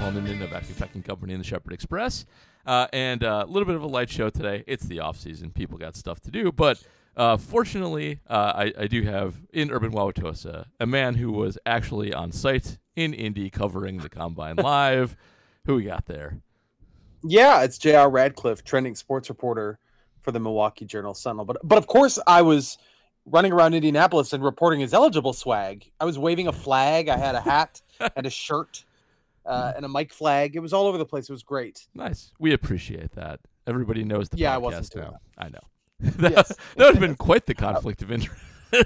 Alan Noonan of Active Packing Company and the Shepherd Express. And a little bit of a light show today. It's the off season. People got stuff to do. But fortunately, I do have in Urban Wauwatosa a man who was actually on site in Indy covering the Combine live. Who we got there? Yeah, it's J.R. Radcliffe, trending sports reporter for the Milwaukee Journal-Sentinel. But of course, I was running around Indianapolis and reporting his eligible swag. I was waving a flag. I had a hat and a shirt and a mic flag. It was all over the place. It was great. Nice. We appreciate that. Everybody knows the I podcast wasn't doing now. that. I know. Yes. That would have been quite the conflict of interest.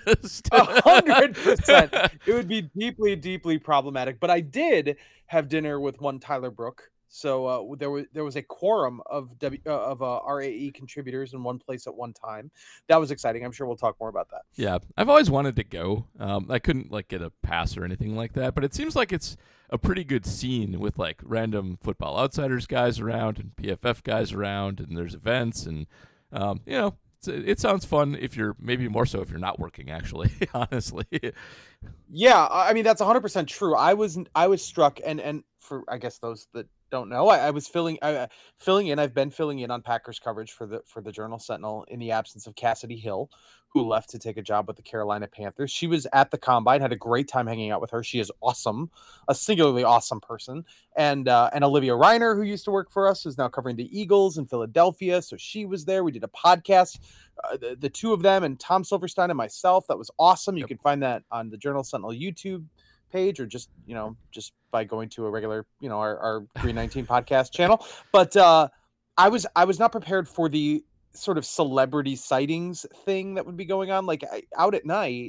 100%. It would be deeply, deeply problematic. But I did have dinner with one Tyler Brook. So there was a quorum of RAE contributors in one place at one time. That was exciting. I'm sure we'll talk more about that. Yeah, I've always wanted to go. I couldn't get a pass or anything like that, but it seems like it's a pretty good scene with random Football Outsiders guys around and PFF guys around, and there's events and it sounds fun if you're maybe more so if you're not working actually, honestly. Yeah, I mean that's 100% true. I was struck and for I guess those that don't know, I was filling in. I've been filling in on Packers coverage for the Journal-Sentinel in the absence of Cassidy Hill, who left to take a job with the Carolina Panthers. She was at the Combine, had a great time hanging out with her. She is awesome, a singularly awesome person. And Olivia Reiner, who used to work for us, who's now covering the Eagles in Philadelphia. So she was there. We did a podcast, the two of them and Tom Silverstein and myself. That was awesome. You can find that on the Journal-Sentinel YouTube page or just by going to a regular, our 319 podcast channel. But I was not prepared for the sort of celebrity sightings thing that would be going on. Out at night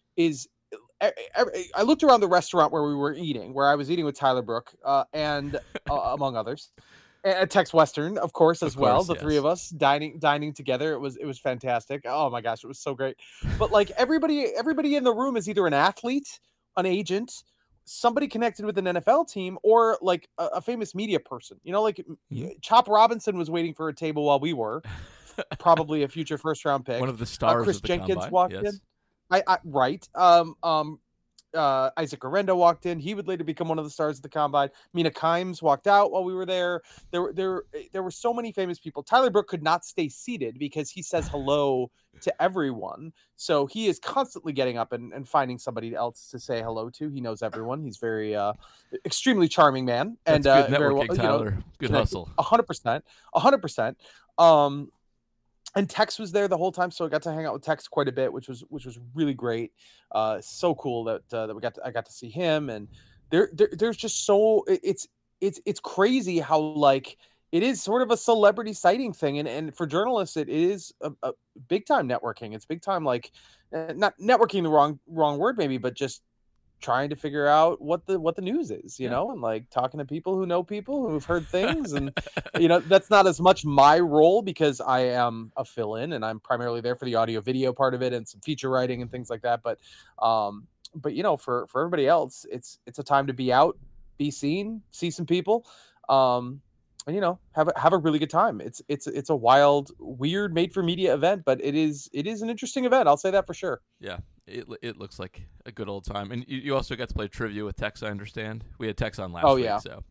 I looked around the restaurant where we were eating, where I was eating with Tyler Brook and among others, and Tex Western, of course, as well. The three of us dining together. It was fantastic. Oh my gosh, it was so great. But everybody in the room is either an athlete, an agent, somebody connected with an NFL team, or a famous media person. Chop Robinson was waiting for a table while we were. Probably a future first round pick. One of the stars Chris of the Jenkins Combine. walked Yes. in. Right. Isaac Arendo walked in. He would later become one of the stars of the Combine. Mina Kimes walked out while we were there. There were so many famous people. Tyler Brook could not stay seated because he says hello to everyone. So he is constantly getting up and finding somebody else to say hello to. He knows everyone. He's very extremely charming man. That's and good very networking, Tyler. Good hustle. 100%. And Tex was there the whole time, so I got to hang out with Tex quite a bit, which was really great. So cool that I got to see him, and there's just so it's crazy how it is sort of a celebrity sighting thing, and for journalists it is a big time networking. It's big time not networking the wrong word maybe, but just trying to figure out what the news is, and talking to people who know people who've heard things. And, that's not as much my role because I am a fill-in and I'm primarily there for the audio video part of it and some feature writing and things like that. But for everybody else, it's a time to be out, be seen, see some people, and have a really good time. It's a wild, weird made for media event, but it is an interesting event. I'll say that for sure. Yeah. It looks like a good old time. And you also got to play trivia with Tex, I understand. We had Tex on last week. Yeah. So,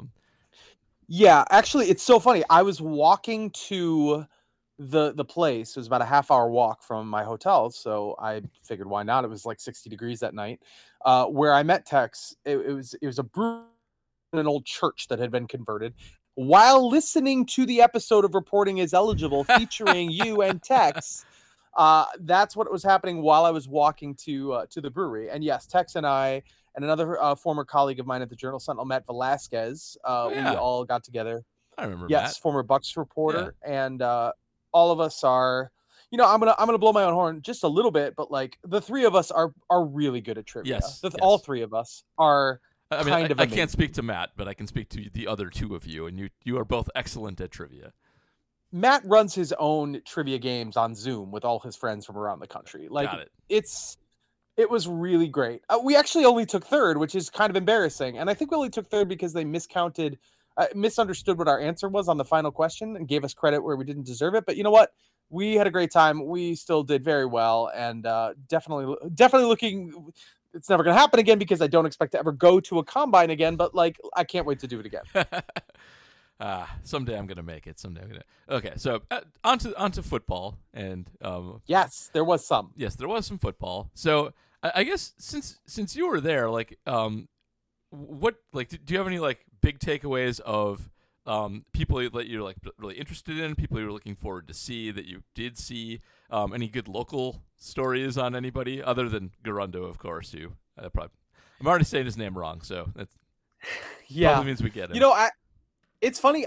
yeah, actually, it's so funny. I was walking to the place. It was about a half-hour walk from my hotel, so I figured why not? It was 60 degrees that night. Where I met Tex, it was a brew in an old church that had been converted. While listening to the episode of Reporting is Eligible featuring you and Tex, that's what was happening while I was walking to the brewery. And yes, Tex and I and another former colleague of mine at the Journal-Sentinel, Matt Velasquez, we all got together. I remember Yes, Matt. former Bucks reporter, and all of us are. I'm gonna blow my own horn just a little bit, but the three of us are really good at trivia. Yes. All three of us are. I mean, I amazing. can't speak to Matt, but I can speak to the other two of you, and you are both excellent at trivia. Matt runs his own trivia games on Zoom with all his friends from around the country. Got it. It was really great. We actually only took third, which is kind of embarrassing. And I think we only took third because they misunderstood what our answer was on the final question and gave us credit where we didn't deserve it. But you know what? We had a great time. We still did very well, and definitely looking it's never going to happen again because I don't expect to ever go to a combine again. But like, I can't wait to do it again. Someday I'm gonna make it. Okay, so onto football, and yes, there was some. Yes, there was some football. So I guess since you were there, like, what, like, do you have any like big takeaways of people that you're like really interested in, people you're looking forward to see that you did see? Any good local stories on anybody other than Garundo, of course? I'm already saying his name wrong, so that's probably means we get him. It's funny.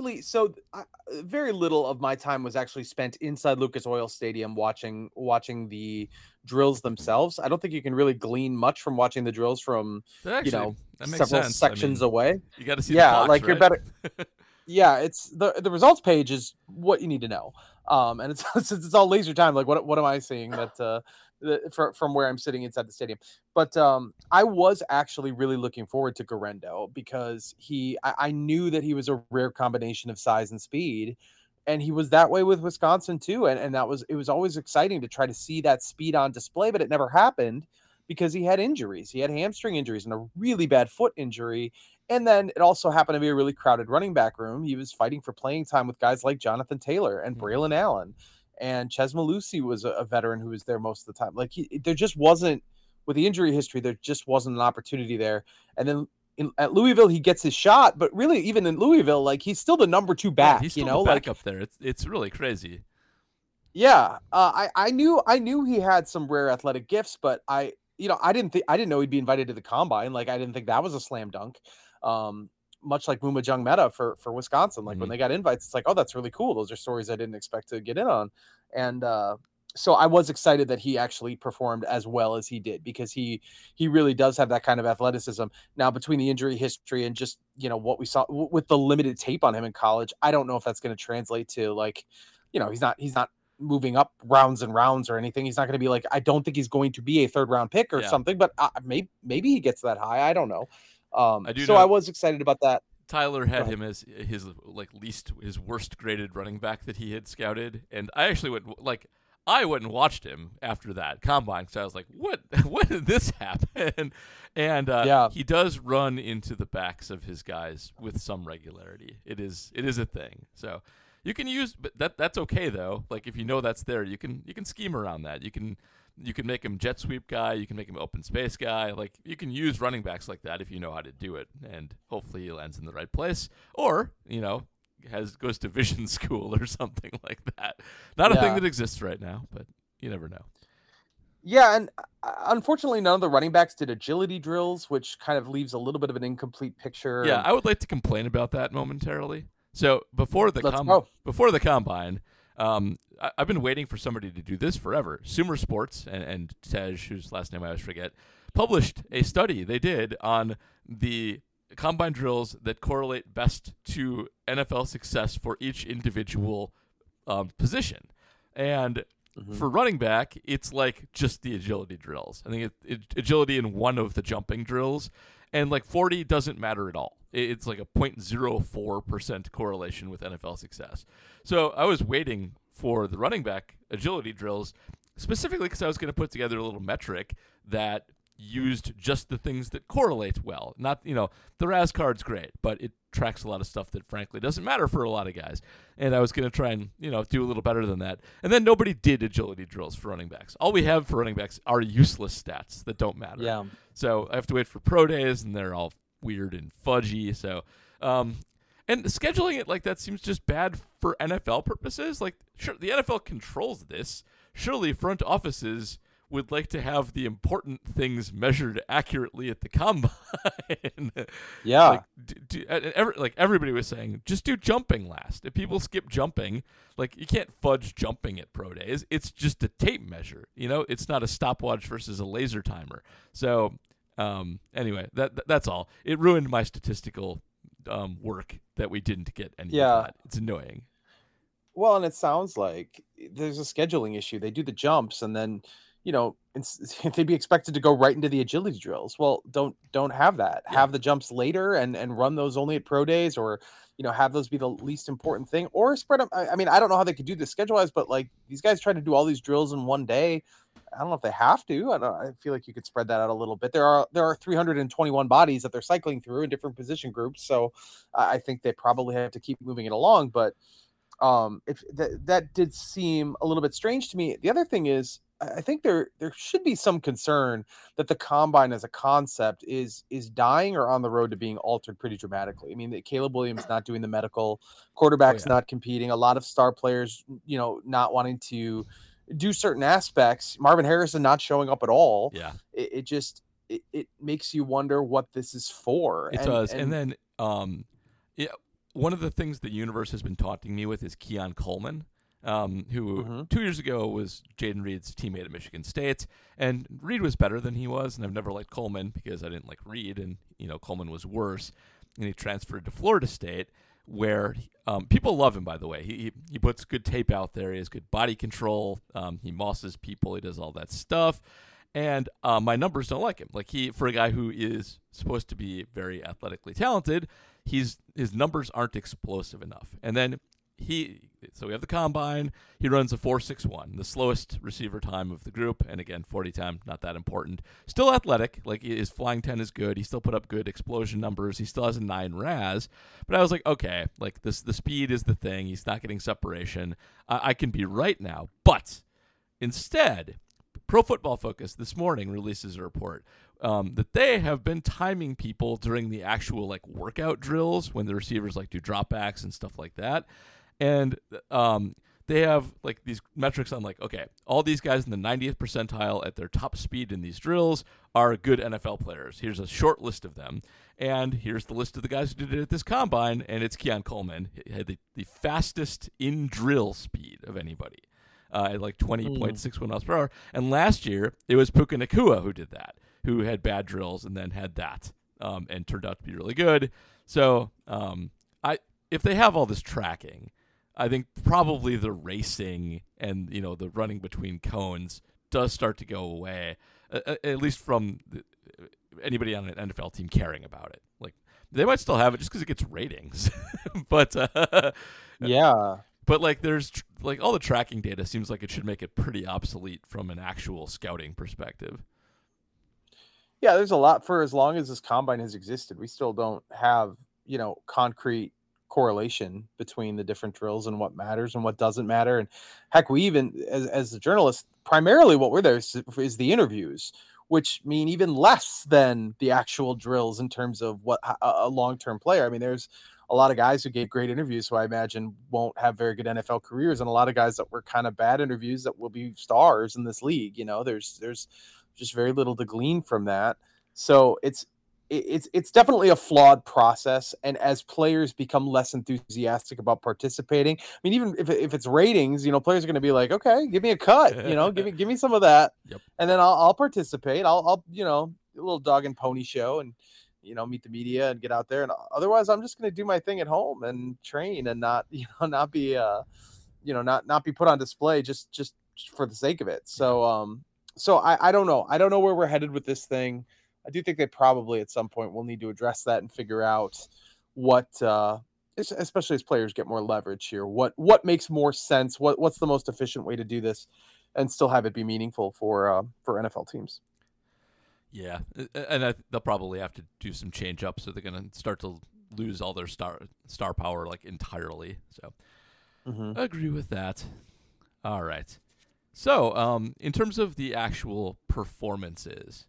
Very little of my time was actually spent inside Lucas Oil Stadium watching the drills themselves. I don't think you can really glean much from watching the drills from several sections away. You got to see the clocks, like right? you're better. Yeah, it's the results page is what you need to know. And it's all laser time. Like what am I seeing that from where I'm sitting inside the stadium? But I was actually really looking forward to Garendo because I knew that he was a rare combination of size and speed, and he was that way with Wisconsin too. And it was always exciting to try to see that speed on display, but it never happened because he had injuries. He had hamstring injuries and a really bad foot injury. And then it also happened to be a really crowded running back room. He was fighting for playing time with guys like Jonathan Taylor and Braylon Allen, and Ches Malusi was a veteran who was there most of the time. Like there just wasn't, with the injury history, there just wasn't an opportunity there. And then at Louisville, he gets his shot, but really even in Louisville, like he's still the number 2 back, he's still the back up there. It's really crazy. Yeah. I knew he had some rare athletic gifts, but I didn't know he'd be invited to the combine. Like I didn't think that was a slam dunk. Much like Muma Jung Meta for Wisconsin. Like when they got invites, it's like, oh, that's really cool. Those are stories I didn't expect to get in on. And so I was excited that he actually performed as well as he did, because he really does have that kind of athleticism. Now, between the injury history and just, what we saw with the limited tape on him in college, I don't know if that's going to translate to, like, he's not moving up rounds and rounds or anything. He's not going to be like, I don't think he's going to be a 3rd round pick or something, but maybe he gets that high. I don't know. I was excited about that. Tyler had him as his worst graded running back that he had scouted, and I actually went and watched him after that combine, so I was like, what did this happen? And he does run into the backs of his guys with some regularity. It is a thing. So you can use, but that's okay though. Like if you know that's there, you can scheme around that. You can make him jet sweep guy. You can make him open space guy. Like you can use running backs like that if you know how to do it, and hopefully he lands in the right place, or goes to vision school or something like that. Not a thing that exists right now, but you never know. Yeah, and unfortunately, none of the running backs did agility drills, which kind of leaves a little bit of an incomplete picture. Yeah, I would like to complain about that momentarily. So before the combine. I've been waiting for somebody to do this forever. Sumer Sports and Tej, whose last name I always forget, published a study they did on the combine drills that correlate best to NFL success for each individual position. And for running back, it's like just the agility drills. I think agility in one of the jumping drills, and like 40 doesn't matter at all. It's like a 0.04% correlation with NFL success. So I was waiting for the running back agility drills, specifically because I was going to put together a little metric that used just the things that correlate well. Not, the RAS card's great, but it tracks a lot of stuff that frankly doesn't matter for a lot of guys. And I was going to try and, do a little better than that. And then nobody did agility drills for running backs. All we have for running backs are useless stats that don't matter. Yeah. So I have to wait for pro days, and they're all weird and fudgy. So, and scheduling it like that seems just bad for NFL purposes. Like, sure, the NFL controls this. Surely front offices would like to have the important things measured accurately at the combine. Yeah. Everybody was saying, just do jumping last. If people skip jumping, like you can't fudge jumping at pro days. It's just a tape measure. It's not a stopwatch versus a laser timer. So anyway, that's all. It ruined my statistical work that we didn't get any of that. It's annoying. Well, and it sounds like there's a scheduling issue. They do the jumps, and then they'd be expected to go right into the agility drills. Well, don't have that. Yeah. Have the jumps later and run those only at pro days, or have those be the least important thing, or spread them. I mean, I don't know how they could do this schedule-wise, but like these guys try to do all these drills in one day. I don't know if they have to. I feel like you could spread that out a little bit. There are 321 bodies that they're cycling through in different position groups, so I think they probably have to keep moving it along. But if that did seem a little bit strange to me. The other thing is, I think there should be some concern that the combine as a concept is dying or on the road to being altered pretty dramatically. I mean, Caleb Williams not doing the medical, quarterbacks not competing, a lot of star players, not wanting to do certain aspects. Marvin Harrison not showing up at all. Yeah, it just makes you wonder what this is for. It does, and then yeah, one of the things the universe has been taunting me with is Keon Coleman. Who 2 years ago was Jaden Reed's teammate at Michigan State, and Reed was better than he was, and I've never liked Coleman because I didn't like Reed, and Coleman was worse, and he transferred to Florida State, where people love him. By the way, he puts good tape out there. He has good body control. He mosses people. He does all that stuff, and my numbers don't like him. Like for a guy who is supposed to be very athletically talented, his numbers aren't explosive enough, and then. So we have the combine. He runs a 4.61, the slowest receiver time of the group. And again, 40 time, not that important. Still athletic. Like his flying 10 is good. He still put up good explosion numbers. He still has a 9 RAS. But I was like, okay, like the speed is the thing. He's not getting separation. I can be right now. But instead, Pro Football Focus this morning releases a report that they have been timing people during the actual like workout drills when the receivers like do dropbacks and stuff like that. And they have like these metrics on like, okay, all these guys in the 90th percentile at their top speed in these drills are good NFL players. Here's a short list of them. And here's the list of the guys who did it at this combine. And it's Keon Coleman. He had the fastest in drill speed of anybody at like 20.61 miles per hour. And last year, it was Puka Nacua who did that, who had bad drills and then had that and turned out to be really good. So if they have all this tracking, I think probably the racing and the running between cones does start to go away, at least from anybody on an NFL team caring about it. Like they might still have it just because it gets ratings, but yeah. But like there's like all the tracking data seems like it should make it pretty obsolete from an actual scouting perspective. Yeah, there's a lot for as long as this combine has existed. We still don't have concrete correlation between the different drills and what matters and what doesn't matter. And heck, we even as a journalist, primarily what we're there is the interviews, which mean even less than the actual drills in terms of what a long-term player. I mean, there's a lot of guys who gave great interviews who I imagine won't have very good NFL careers, and a lot of guys that were kind of bad interviews that will be stars in this league. There's just very little to glean from that. So it's definitely a flawed process. And as players become less enthusiastic about participating, I mean, even if it's ratings, players are going to be like, okay, give me a cut, give me some of that. Yep. And then I'll participate. I'll a little dog and pony show and, meet the media and get out there. And otherwise I'm just going to do my thing at home and train and not be put on display just for the sake of it. So, I don't know. I don't know where we're headed with this thing. I do think they probably at some point will need to address that and figure out what, especially as players get more leverage here, what makes more sense, what's the most efficient way to do this, and still have it be meaningful for NFL teams. Yeah, and they'll probably have to do some change up, so they're going to start to lose all their star power like entirely. So I agree with that. All right. So in terms of the actual performances.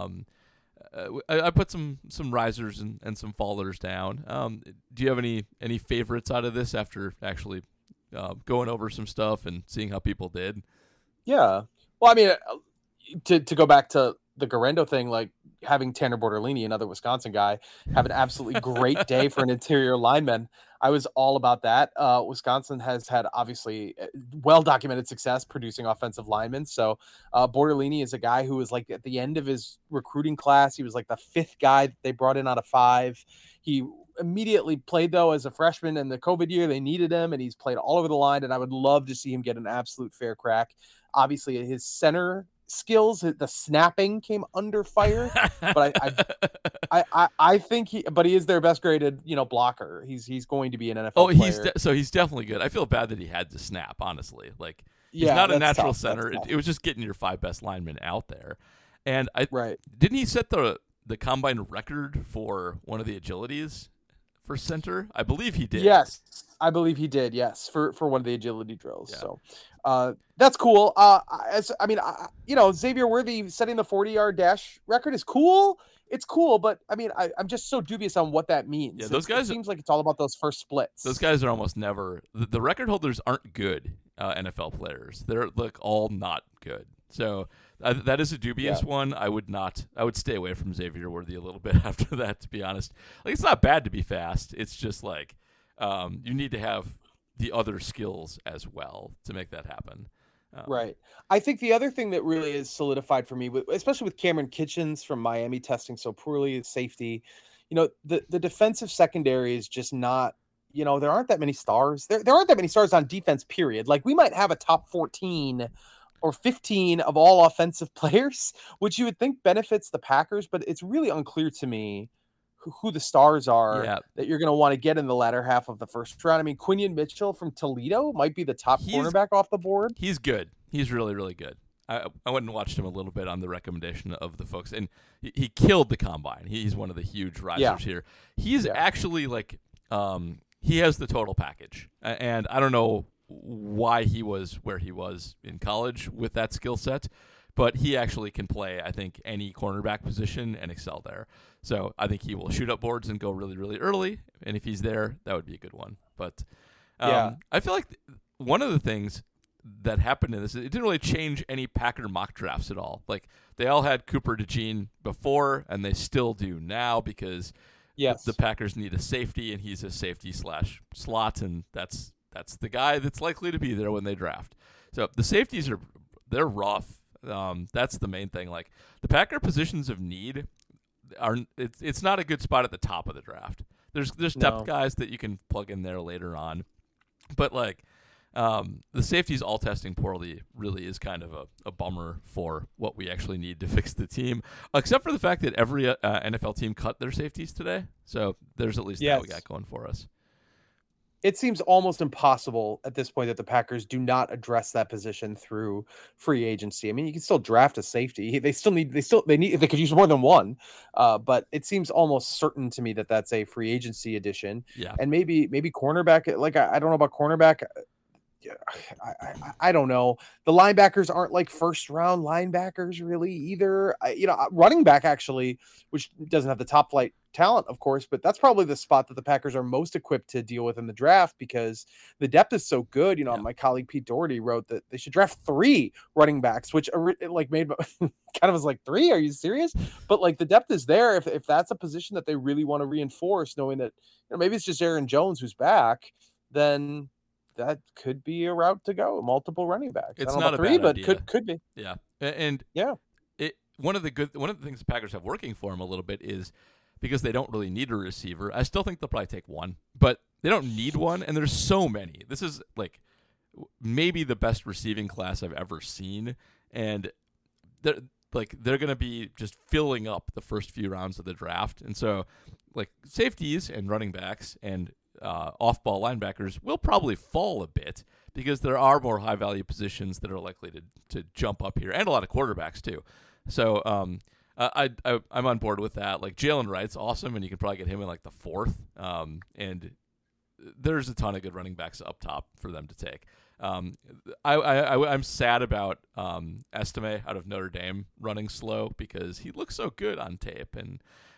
I put some risers and some fallers down. Do you have any favorites out of this after actually going over some stuff and seeing how people did? Yeah. Well, I mean, to go back to the Guerrero thing, like having Tanner Bortolini, another Wisconsin guy, have an absolutely great day for an interior lineman. I was all about that. Wisconsin has had obviously well-documented success producing offensive linemen. So Bortolini is a guy who was like at the end of his recruiting class. He was like the 5th guy that they brought in out of 5. He immediately played though as a freshman in the COVID year. They needed him and he's played all over the line. And I would love to see him get an absolute fair crack. Obviously his center skills, the snapping came under fire, but I think he is their best graded blocker. He's going to be an NFL player. He's definitely good. I feel bad that he had to snap, honestly. Like He's Yeah, not a that's natural tough. center. That's tough. It was just getting your 5 best linemen out there. And I Right. didn't he set the combine record for one of the agilities for center? I believe he did. Yes, I believe he did. Yes, for one of the agility drills. Yeah. So that's cool. Xavier Worthy setting the 40-yard dash record is cool. It's cool, but I mean, I'm just so dubious on what that means. Yeah, those guys. It seems like it's all about those first splits. Those guys are almost never the record holders aren't good NFL players. They're like all not good. So that is a dubious one. I would stay away from Xavier Worthy a little bit after that, to be honest. Like, it's not bad to be fast. It's just like you need to have the other skills as well to make that happen. Right. I think the other thing that really is solidified for me, especially with Cameron Kitchens from Miami testing so poorly at safety, the defensive secondary is just not, there aren't that many stars. There aren't that many stars on defense, period. Like, we might have a top 14 or 15 of all offensive players, which you would think benefits the Packers, but it's really unclear to me who the stars are that you're going to want to get in the latter half of the first round. I mean, Quinion Mitchell from Toledo might be the top cornerback off the board. He's good. He's really, really good. I went and watched him a little bit on the recommendation of the folks, and he killed the combine. He's one of the huge risers here. He's actually like he has the total package, and I don't know why he was where he was in college with that skill set, but he actually can play, I think, any cornerback position and excel there. So I think he will shoot up boards and go really, really early. And if he's there, that would be a good one. But I feel like one of the things that happened in this, it didn't really change any Packer mock drafts at all. Like, they all had Cooper DeJean before, and they still do now, because the Packers need a safety, and he's a safety / slot, and that's the guy that's likely to be there when they draft. So the safeties they're rough. That's the main thing. Like, the Packer positions of need it's not a good spot at the top of the draft. There's depth guys that you can plug in there later on, but like the safeties all testing poorly really is kind of a bummer for what we actually need to fix the team. Except for the fact that every NFL team cut their safeties today, so there's at least that we got going for us. It seems almost impossible at this point that the Packers do not address that position through free agency. I mean, you can still draft a safety. They could use more than one, but it seems almost certain to me that that's a free agency addition. Yeah, and maybe cornerback. Like, I don't know about cornerback. I don't know. The linebackers aren't like first round linebackers really either. Running back actually, which doesn't have the top flight talent, of course, but that's probably the spot that the Packers are most equipped to deal with in the draft because the depth is so good. My colleague Pete Doherty wrote that they should draft 3 running backs, which like made kind of was like 3. Are you serious? But like the depth is there if that's a position that they really want to reinforce, knowing that maybe it's just Aaron Jones who's back, then that could be a route to go. Multiple running backs. It's I don't know not about a 3, bad but idea. could be. Yeah, and one of the things the Packers have working for them a little bit is because they don't really need a receiver. I still think they'll probably take one, but they don't need one, and there's so many. This is like maybe the best receiving class I've ever seen, and they're going to be just filling up the first few rounds of the draft, and so like safeties and running backs and off-ball linebackers will probably fall a bit because there are more high-value positions that are likely to jump up here, and a lot of quarterbacks too. So I'm on board with that. Like, Jalen Wright's awesome, and you can probably get him in like the 4th. And there's a ton of good running backs up top for them to take. I'm sad about Estime out of Notre Dame running slow because he looks so good on tape, and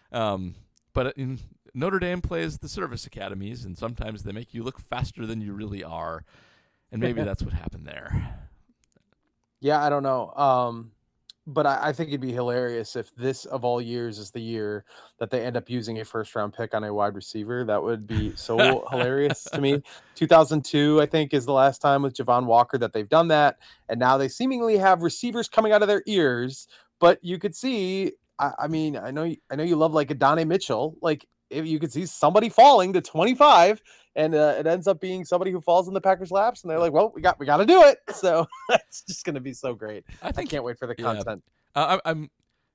but Notre Dame plays the service academies, and sometimes they make you look faster than you really are, and maybe that's what happened there. Yeah, I don't know. But I think it'd be hilarious if this, of all years, is the year that they end up using a first-round pick on a wide receiver. That would be so hilarious to me. 2002, I think, is the last time with Javon Walker that they've done that, and now they seemingly have receivers coming out of their ears. But you could see, I mean, I know you love like Adonai Mitchell. Like, if you could see somebody falling to 25, and it ends up being somebody who falls in the Packers' laps, and they're like, "Well, we got to do it." So it's just going to be so great. I can't wait for the content.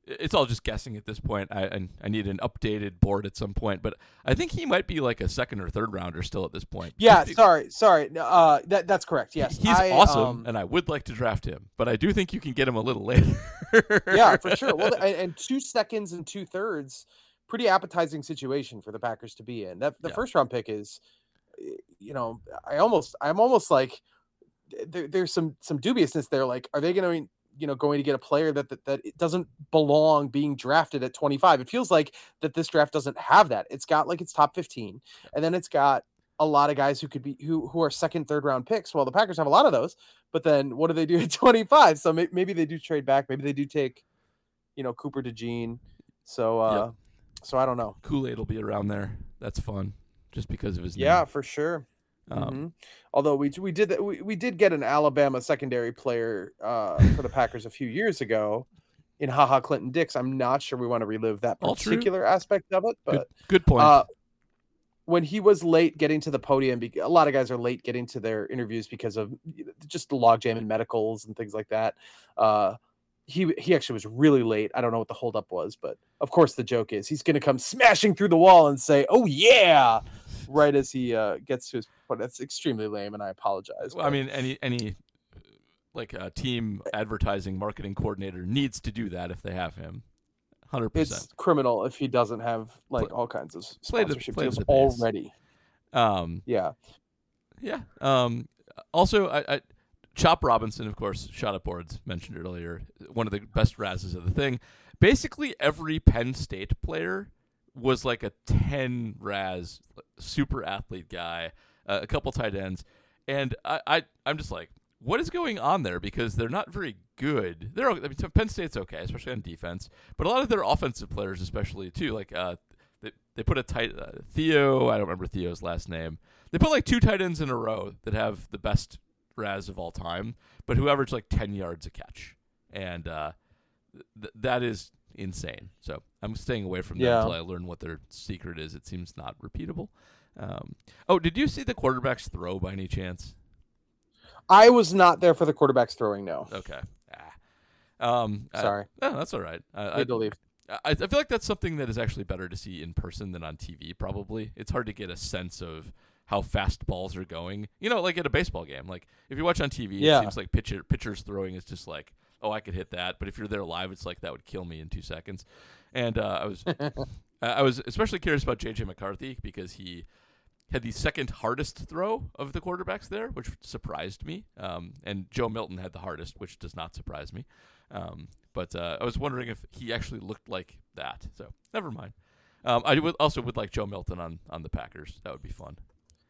it's all just guessing at this point. I need an updated board at some point, but I think he might be like a second or third rounder still at this point. Yeah, sorry. That's correct. Yes, he's awesome, and I would like to draft him, but I do think you can get him a little later. Yeah, for sure. Well, and 2 seconds and 2/3, pretty appetizing situation for the Packers to be in. That the first round pick is, I'm almost like there's some dubiousness there. Like, are they going to get a player that it doesn't belong being drafted at 25? It feels like that this draft doesn't have that. It's got like its top 15, and then it's got a lot of guys who could be who are second, third round picks. Well, the Packers have a lot of those, but then what do they do at 25? So maybe they do trade back. Maybe they do take, Cooper DeJean. So so I don't know. Kool-Aid will be around there. That's fun, just because of his name. Yeah, for sure. Although we did get an Alabama secondary player for the Packers a few years ago in Clinton Dix. I'm not sure we want to relive that particular aspect of it, but good point. When he was late getting to the podium, a lot of guys are late getting to their interviews because of just the logjam in medicals and things like that. He actually was really late. I don't know what the holdup was, but of course the joke is he's going to come smashing through the wall and say, "Oh yeah," right as he gets to his point. That's extremely lame, and I apologize. Well, I mean, any like a team advertising marketing coordinator needs to do that if they have him. 100%. It's criminal if he doesn't have all kinds of sponsorship deals already. Yeah. Also, I Chop Robinson, of course, Shot Up Boards mentioned earlier, one of the best razzes of the thing. Basically, every Penn State player was like a 10 razz, super athlete guy, a couple tight ends, and I'm just like, what is going on there? Because they're not very good. Penn State's okay, especially on defense, but a lot of their offensive players, especially too, like they put a tight Theo. I don't remember Theo's last name. They put like 2 tight ends in a row that have the best Raz of all time, but who averaged like 10 yards a catch, and that is insane. So I'm staying away from them until I learn what their secret is. It seems not repeatable. Did you see the quarterback's throw by any chance? I was not there for the quarterback's throwing. No. Okay. Sorry. No, that's all right. I believe. I feel like that's something that is actually better to see in person than on TV. Probably, it's hard to get a sense of how fast balls are going. Like at a baseball game. Like if you watch on TV, it seems like pitchers throwing is just like, oh, I could hit that. But if you're there live, it's like that would kill me in 2 seconds. And I was especially curious about J.J. McCarthy because he had the second hardest throw of the quarterbacks there, which surprised me. And Joe Milton had the hardest, which does not surprise me. But I was wondering if he actually looked like that. So never mind. I would like Joe Milton on the Packers. That would be fun.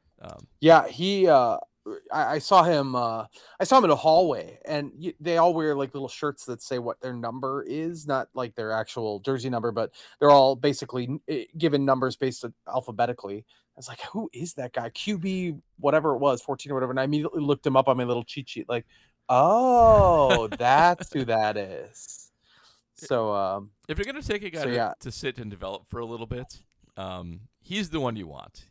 He. I saw him. I saw him in a hallway, and they all wear like little shirts that say what their number is, not like their actual jersey number, but they're all basically given numbers based alphabetically. I was like, who is that guy? QB, whatever it was, 14 or whatever. And I immediately looked him up on my little cheat sheet, like, oh, that's who that is. So, if you're gonna take a guy to sit and develop for a little bit, he's the one you want.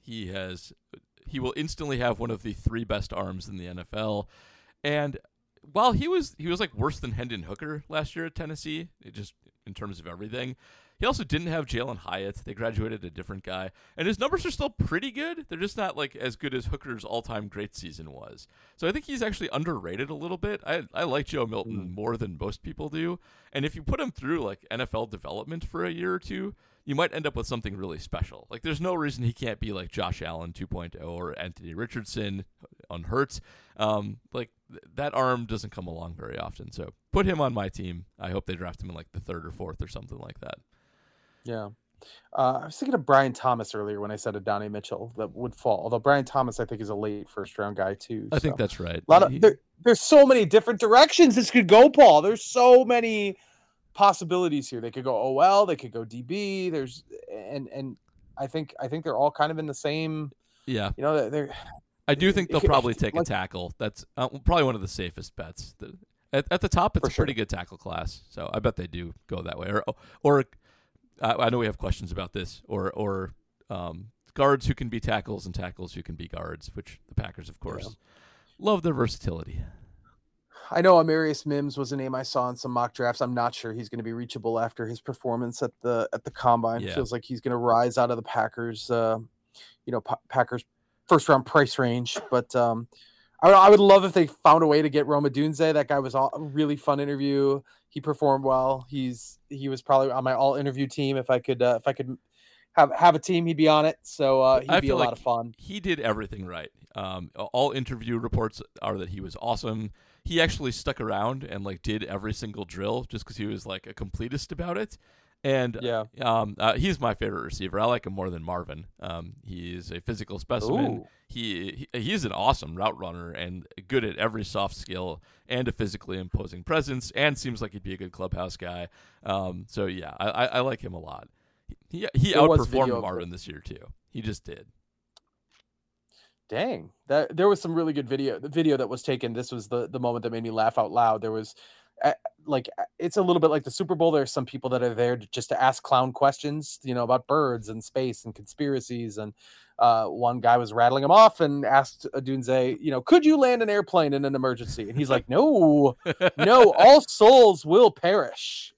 He will instantly have one of the 3 best arms in the NFL. And while he was like worse than Hendon Hooker last year at Tennessee, just in terms of everything, he also didn't have Jalen Hyatt. They graduated a different guy. And his numbers are still pretty good. They're just not like as good as Hooker's all-time great season was. So I think he's actually underrated a little bit. I like Joe Milton more than most people do. And if you put him through like NFL development for a year or two, you might end up with something really special. Like, there's no reason he can't be like Josh Allen 2.0 or Anthony Richardson on Hurts. Like, that arm doesn't come along very often. So put him on my team. I hope they draft him in like the 3rd or 4th or something like that. Yeah. I was thinking of Brian Thomas earlier when I said Adonai Mitchell that would fall. Although Brian Thomas, I think, is a late first-round guy too. I think that's right. There's so many different directions this could go, Paul. There's so many possibilities here. They could go OL, they could go DB. There's and I think they're all kind of in the same. Yeah. They're. I do think they'll probably take a tackle. That's probably one of the safest bets. At the top, it's a pretty good tackle class. So I bet they do go that way. Or I know we have questions about this. Or guards who can be tackles and tackles who can be guards, which the Packers, of course, love their versatility. I know Amarius Mims was a name I saw in some mock drafts. I'm not sure he's going to be reachable after his performance at the combine. Yeah. Feels like he's going to rise out of the Packers, Packers first round price range. But I would love if they found a way to get Rome Odunze. That guy was a really fun interview. He performed well. He was probably on my all interview team. If I could have a team, he'd be on it. So he'd be a lot of fun. He did everything right. All interview reports are that he was awesome. He actually stuck around and like did every single drill just because he was like a completist about it. And he's my favorite receiver. I like him more than Marvin. He's a physical specimen. He's an awesome route runner and good at every soft skill and a physically imposing presence, and seems like he'd be a good clubhouse guy. So yeah, I like him a lot. He outperformed Marvin this year too. He just did. Dang, there was some really good video. The video that was taken, this was the moment that made me laugh out loud. There was it's a little bit like the Super Bowl. There's some people that are there just to ask clown questions, about birds and space and conspiracies. And one guy was rattling them off and asked Odunze, could you land an airplane in an emergency? And he's like, no, all souls will perish.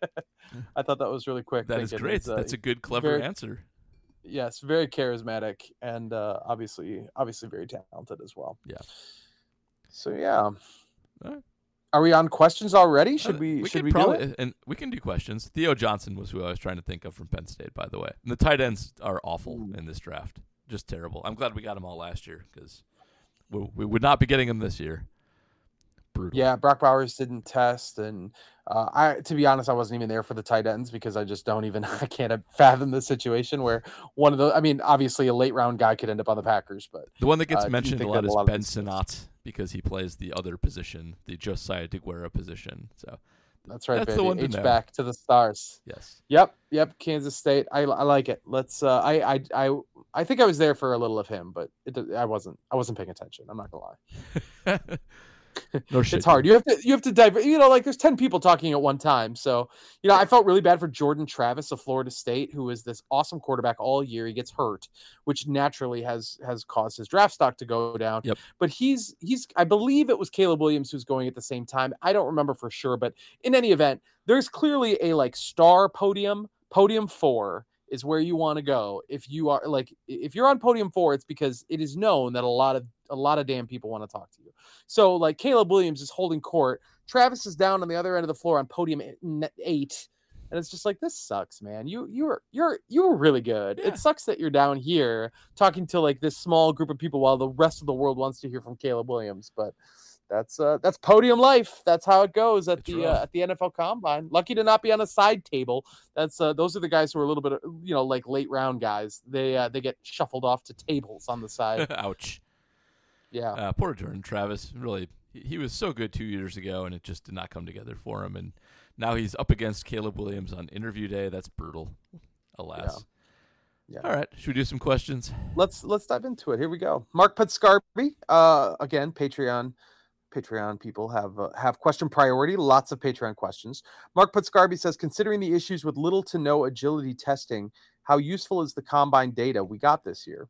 I thought that was really quick. That is great. That's a good, clever answer. Yes, very charismatic and obviously very talented as well. Yeah. So yeah. Right. Are we on questions already? Should we do it? And we can do questions. Theo Johnson was who I was trying to think of from Penn State, by the way. And the tight ends are awful in this draft. Just terrible. I'm glad we got them all last year because we would not be getting them this year. Brutal. Yeah, Brock Bowers didn't test, and to be honest, I wasn't even there for the tight ends because I just I can't fathom the situation where one of the, obviously a late round guy could end up on the Packers, but the one that gets mentioned a lot is Ben Sinnott because he plays the other position, the Josiah DeGuara position. So that's right. That's baby. The one to back to the stars. Yes. Yep. Kansas State. I like it. Let's. I think I was there for a little of him, but I wasn't paying attention. I'm not gonna lie. No shit. It's hard. You have to dive. There's 10 people talking at one time. So, I felt really bad for Jordan Travis of Florida State, who is this awesome quarterback all year. He gets hurt, which naturally has caused his draft stock to go down. Yep. But he's I believe it was Caleb Williams who's going at the same time. I don't remember for sure, but in any event, there's clearly a star podium. Podium 4 is where you want to go. If you are if you're on podium 4, it's because it is known that a lot of damn people want to talk to you. So Caleb Williams is holding court. Travis is down on the other end of the floor on podium 8. And it's just like, this sucks, man. You were really good. Yeah. It sucks that you're down here talking to this small group of people while the rest of the world wants to hear from Caleb Williams. But that's podium life. That's how it goes at the NFL Combine. Lucky to not be on a side table. That's those are the guys who are a little bit late round guys. They get shuffled off to tables on the side. Ouch. Yeah. Poor Jordan Travis. Really, he was so good 2 years ago, and it just did not come together for him. And now he's up against Caleb Williams on interview day. That's brutal. Alas. Yeah. All right. Should we do some questions? Let's dive into it. Here we go. Mark Putscarby. Again, Patreon people have question priority. Lots of Patreon questions. Mark Putscarby says, considering the issues with little to no agility testing, how useful is the combine data we got this year?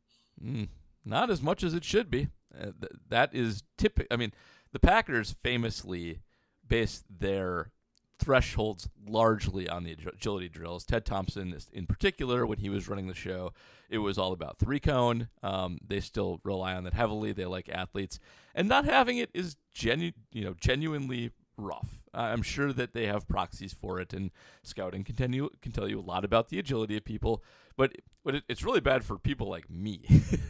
Not as much as it should be. That is typical. The Packers famously base their thresholds largely on the agility drills. Ted Thompson, in particular, when he was running the show, it was all about 3-cone. They still rely on that heavily. They like athletes, and not having it is genuinely rough. I'm sure that they have proxies for it, and scouting can tell you a lot about the agility of people. But it's really bad for people like me.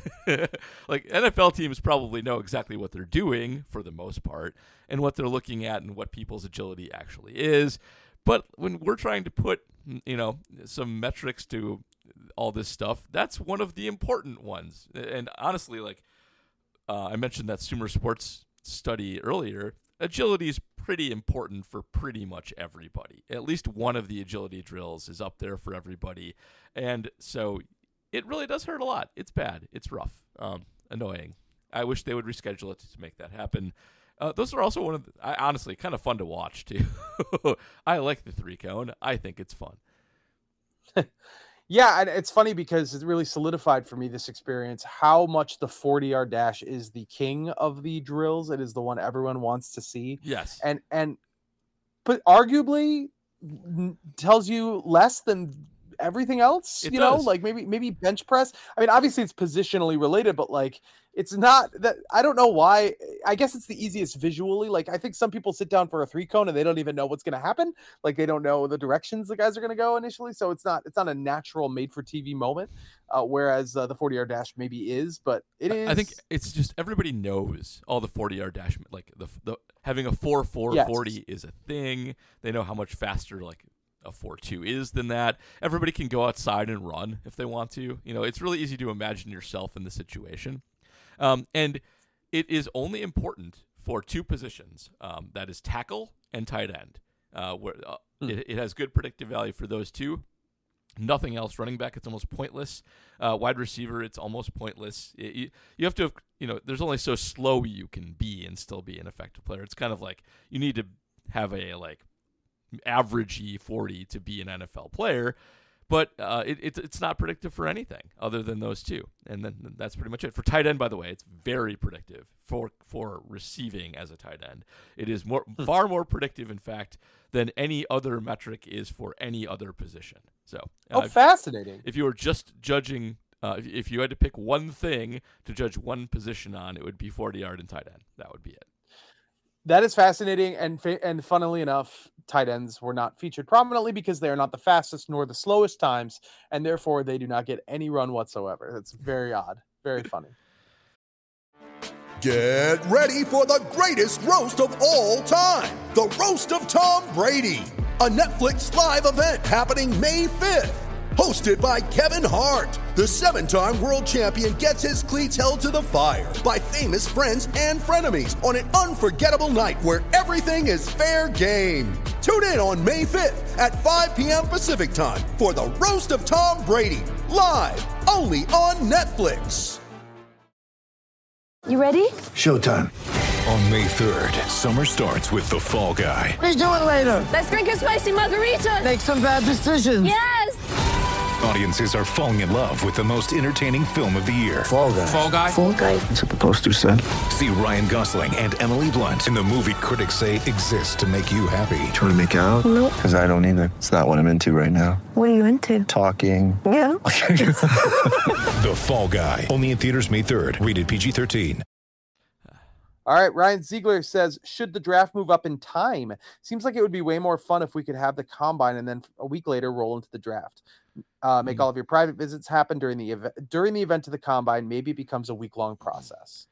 NFL teams probably know exactly what they're doing for the most part and what they're looking at and what people's agility actually is. But when we're trying to put, some metrics to all this stuff, that's one of the important ones. And honestly, I mentioned that Sumer Sports study earlier, agility is pretty important for pretty much everybody. At least one of the agility drills is up there for everybody. And so it really does hurt a lot. It's bad. It's rough. Annoying. I wish they would reschedule it to make that happen. Those are also honestly kind of fun to watch too. I like the 3-cone. I think it's fun. Yeah, and it's funny because it really solidified for me this experience how much the 40-yard dash is the king of the drills. It is the one everyone wants to see. Yes. And but arguably tells you less than everything else, It you know, does. like maybe bench press. I mean, obviously it's positionally related, but like it's not that. I don't know why. I guess it's the easiest visually. Like I think some people sit down for a 3-cone and they don't even know what's going to happen. Like they don't know the directions the guys are going to go initially. So it's not a natural made for TV moment. Whereas the 40-yard dash maybe is, but it is. I think it's just everybody knows all the 40-yard dash. Like the having a 4.4 Yes. 40 is a thing. They know how much faster like a 4.2 is than that. Everybody can go outside and run if they want to. You know, it's really easy to imagine yourself in the situation. And it is only important for two positions. That is tackle and tight end. Where it has good predictive value for those two. Nothing else. Running back, it's almost pointless. Wide receiver, it's almost pointless. You have to have, there's only so slow you can be and still be an effective player. It's kind of like you need to have a like averagey 40 to be an NFL player, but it's not predictive for anything other than those two. And then that's pretty much it. For tight end, by the way, it's very predictive for receiving as a tight end. It is far more predictive, in fact, than any other metric is for any other position. So, fascinating. If you were just judging, if you had to pick one thing to judge one position on, it would be 40-yard and tight end. That would be it. That is fascinating, and funnily enough, tight ends were not featured prominently because they are not the fastest nor the slowest times, and therefore they do not get any run whatsoever. That's very odd, very funny. Get ready for the greatest roast of all time, the Roast of Tom Brady, a Netflix live event happening May 5th. Hosted by Kevin Hart, the 7-time world champion gets his cleats held to the fire by famous friends and frenemies on an unforgettable night where everything is fair game. Tune in on May 5th at 5 p.m. Pacific time for the Roast of Tom Brady, live only on Netflix. You ready? Showtime. On May 3rd, summer starts with The Fall Guy. Let's do it later. Let's drink a spicy margarita. Make some bad decisions. Yes. Audiences are falling in love with the most entertaining film of the year. Fall Guy. Fall Guy? Fall guy. That's what the poster said. See Ryan Gosling and Emily Blunt in the movie critics say exists to make you happy. Trying to make it out? Nope. Because I don't either. It's not what I'm into right now. What are you into? Talking. Yeah. The Fall Guy. Only in theaters May 3rd. Rated PG-13. All right, Ryan Ziegler says, should the draft move up in time? Seems like it would be way more fun if we could have the combine and then a week later roll into the draft. Make all of your private visits happen during the event of the combine. Maybe it becomes a week-long process.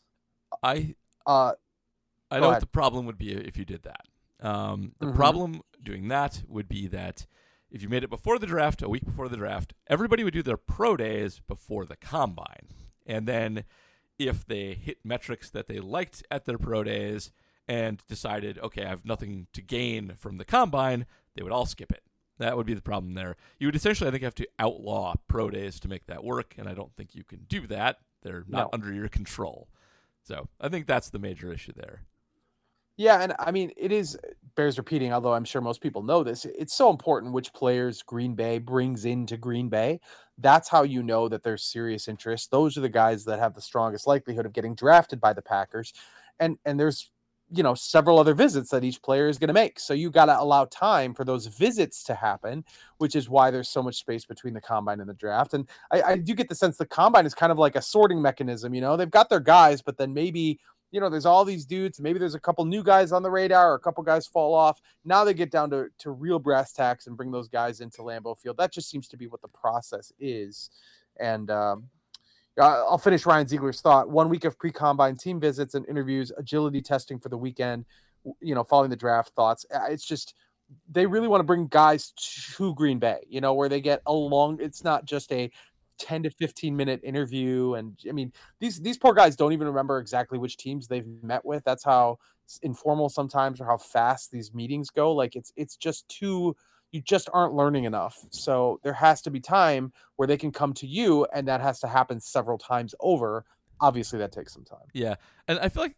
I know what the problem would be if you did that. The problem doing that would be that if you made it before the draft, a week before the draft, everybody would do their pro days before the combine. And then if they hit metrics that they liked at their pro days and decided, okay, I have nothing to gain from the combine, they would all skip it. That would be the problem there. You would essentially, I think, have to outlaw pro days to make that work, and I don't think you can do that. They're not under your control. So I think that's the major issue there. Yeah, and I mean, bears repeating, although I'm sure most people know this, it's so important which players Green Bay brings into Green Bay. That's how you know that there's serious interest. Those are the guys that have the strongest likelihood of getting drafted by the Packers. And there's, several other visits that each player is going to make. So you got to allow time for those visits to happen, which is why there's so much space between the combine and the draft. And I do get the sense the combine is kind of like a sorting mechanism. They've got their guys, but then maybe there's all these dudes. Maybe there's a couple new guys on the radar or a couple guys fall off. Now they get down to real brass tacks and bring those guys into Lambeau Field. That just seems to be what the process is. And I'll finish Ryan Ziegler's thought. 1 week of pre-combine team visits and interviews, agility testing for the weekend, following the draft thoughts. It's just, they really want to bring guys to Green Bay, where they get along. It's not just a 10 to 15 minute interview. And I mean, these poor guys don't even remember exactly which teams they've met with. That's how informal sometimes, or how fast these meetings go. Like it's just you just aren't learning enough. So there has to be time where they can come to you, and that has to happen several times over. Obviously that takes some time. Yeah. And I feel like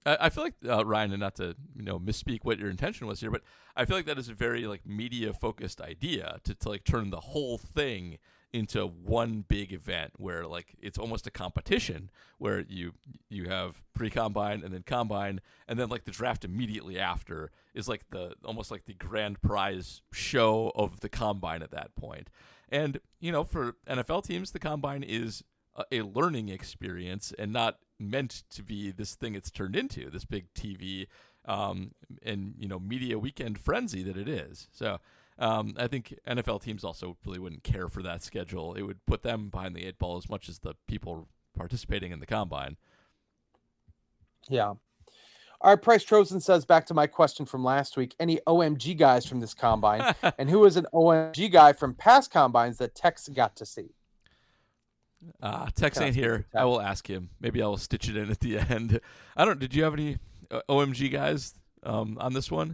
I feel like Ryan, and not to misspeak what your intention was here, but I feel like that is a very like media focused idea to like turn the whole thing into one big event where like it's almost a competition where you have pre-combine and then combine and then like the draft immediately after is like the almost like the grand prize show of the combine at that point. And for NFL teams, the combine is a learning experience and not meant to be this thing it's turned into, this big TV and media weekend frenzy that it is. So I think NFL teams also really wouldn't care for that schedule. It would put them behind the 8 ball as much as the people participating in the combine. Yeah. All right, Price Trozen says, back to my question from last week, any OMG guys from this combine? And who is an OMG guy from past combines that Tex got to see? Tex ain't here. I will ask him. Maybe I will stitch it in at the end. Did you have any OMG guys on this one?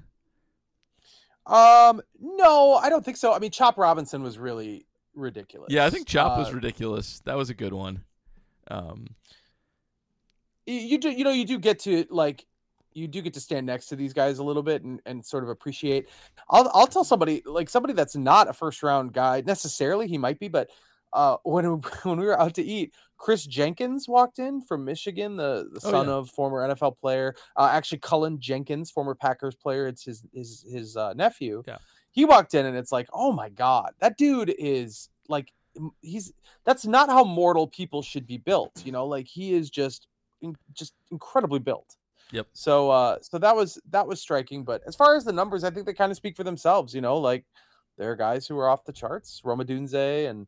No, I don't think so. I mean, Chop Robinson was really ridiculous. Yeah, I think Chop was ridiculous. That was a good one. You do get to stand next to these guys a little bit and sort of appreciate. I'll tell somebody that's not a first round guy necessarily. He might be, but when we were out to eat, Chris Jenkins walked in from Michigan, the son of former NFL player, actually Cullen Jenkins, former Packers player. It's his nephew. Yeah. He walked in and it's like, oh my God, that dude is like, that's not how mortal people should be built. Like he is just incredibly built. Yep. So that was striking. But as far as the numbers, I think they kind of speak for themselves. Like there are guys who are off the charts, Roma Dunze and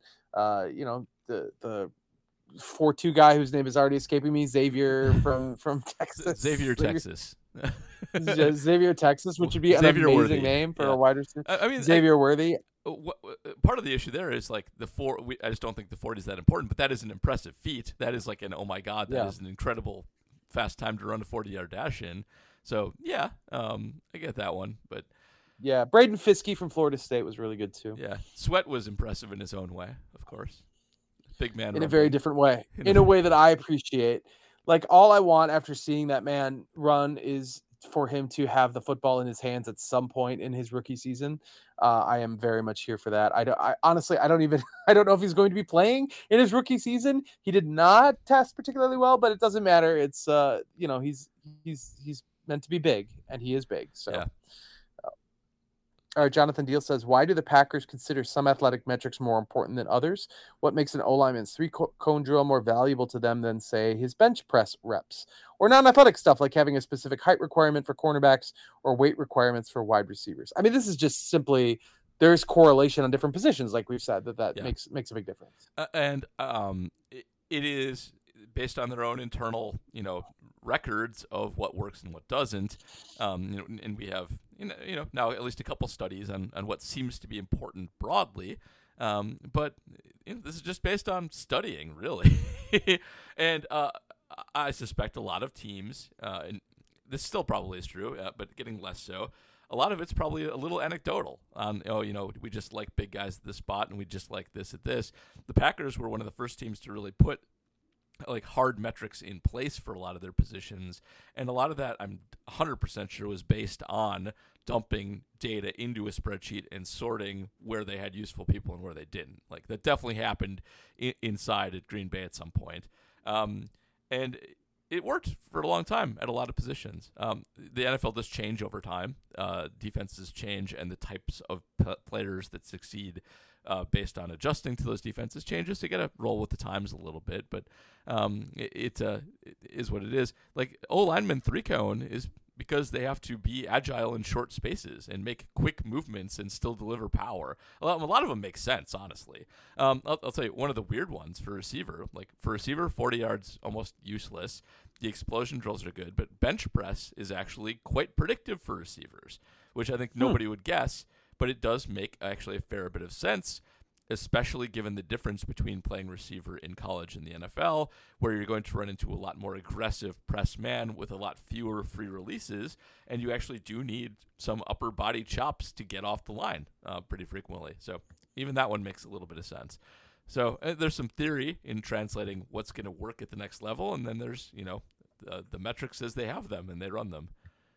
the 4-2 guy whose name is already escaping me, Xavier from Texas. Xavier, Texas. Xavier, Texas, which would be Xavier an amazing Worthy. name for a wide receiver. I mean, Xavier Worthy. Part of the issue there is like I just don't think the 40 is that important, but that is an impressive feat. That is like oh my God, that is an incredible fast time to run a 40-yard dash in. So yeah, I get that one, but yeah, Braden Fiskey from Florida State was really good too. Yeah, Sweat was impressive in his own way, of course. Big man in a very different way, in a way that I appreciate. Like all I want after seeing that man run is for him to have the football in his hands at some point in his rookie season. I am very much here for that. I honestly, I don't know if he's going to be playing in his rookie season. He did not test particularly well, but it doesn't matter. It's he's meant to be big, and he is big. So. Yeah. All right, Jonathan Deal says, why do the Packers consider some athletic metrics more important than others? What makes an O-lineman's three-cone drill more valuable to them than, say, his bench press reps? Or non-athletic stuff like having a specific height requirement for cornerbacks or weight requirements for wide receivers? I mean, this is just simply there's correlation on different positions, like we've said, that makes a big difference. And it is based on their own internal, records of what works and what doesn't. And we have, now at least a couple studies on what seems to be important broadly. But this is just based on studying, really. And I suspect a lot of teams, and this still probably is true, but getting less so, a lot of it's probably a little anecdotal on, we just like big guys at this spot and we just like this at this. The Packers were one of the first teams to really put like hard metrics in place for a lot of their positions. And a lot of that, I'm 100% sure, was based on dumping data into a spreadsheet and sorting where they had useful people and where they didn't. Like that definitely happened inside at Green Bay at some point. And it worked for a long time at a lot of positions. The NFL does change over time. Defenses change, and the types of players that succeed based on adjusting to those defenses changes. So you got to roll with the times a little bit, but it is what it is. Like O-lineman 3-cone is because they have to be agile in short spaces and make quick movements and still deliver power. A lot of them make sense, honestly. I'll tell you, one of the weird ones for receiver, 40 yards, almost useless. The explosion drills are good, but bench press is actually quite predictive for receivers, which I think nobody would guess, but it does make actually a fair bit of sense, especially given the difference between playing receiver in college and the NFL, where you're going to run into a lot more aggressive press man with a lot fewer free releases, and you actually do need some upper body chops to get off the line pretty frequently. So even that one makes a little bit of sense. So there's some theory in translating what's going to work at the next level, and then there's, the metric says they have them and they run them.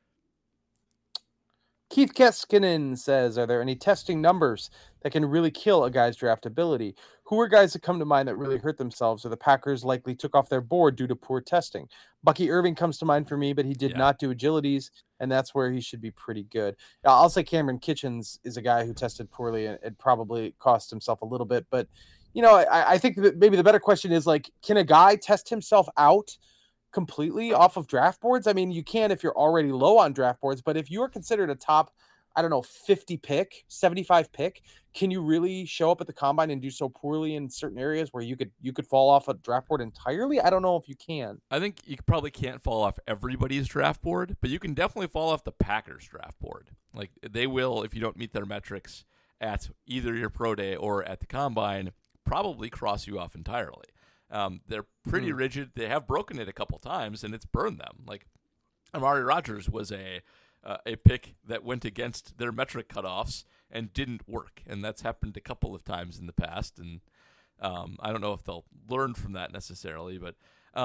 Keith Keskinen says, are there any testing numbers that can really kill a guy's draftability? Who are guys that come to mind that really hurt themselves or the Packers likely took off their board due to poor testing? Bucky Irving comes to mind for me, but he did not do agilities, and that's where he should be pretty good. I'll say Cameron Kitchens is a guy who tested poorly and it probably cost himself a little bit. But, I think that maybe the better question is, like, can a guy test himself out completely off of draft boards? I mean, you can if you're already low on draft boards, but if you are considered a top, 50 pick, 75 pick, can you really show up at the combine and do so poorly in certain areas where you could fall off a draft board entirely? I don't know if you can. I think you probably can't fall off everybody's draft board, but you can definitely fall off the Packers draft board. Like, they will, if you don't meet their metrics at either your pro day or at the combine, probably cross you off entirely. They're pretty rigid. They have broken it a couple times, and it's burned them. Like, Amari Rodgers was a pick that went against their metric cutoffs and didn't work, and that's happened a couple of times in the past. And I don't know if they'll learn from that necessarily, but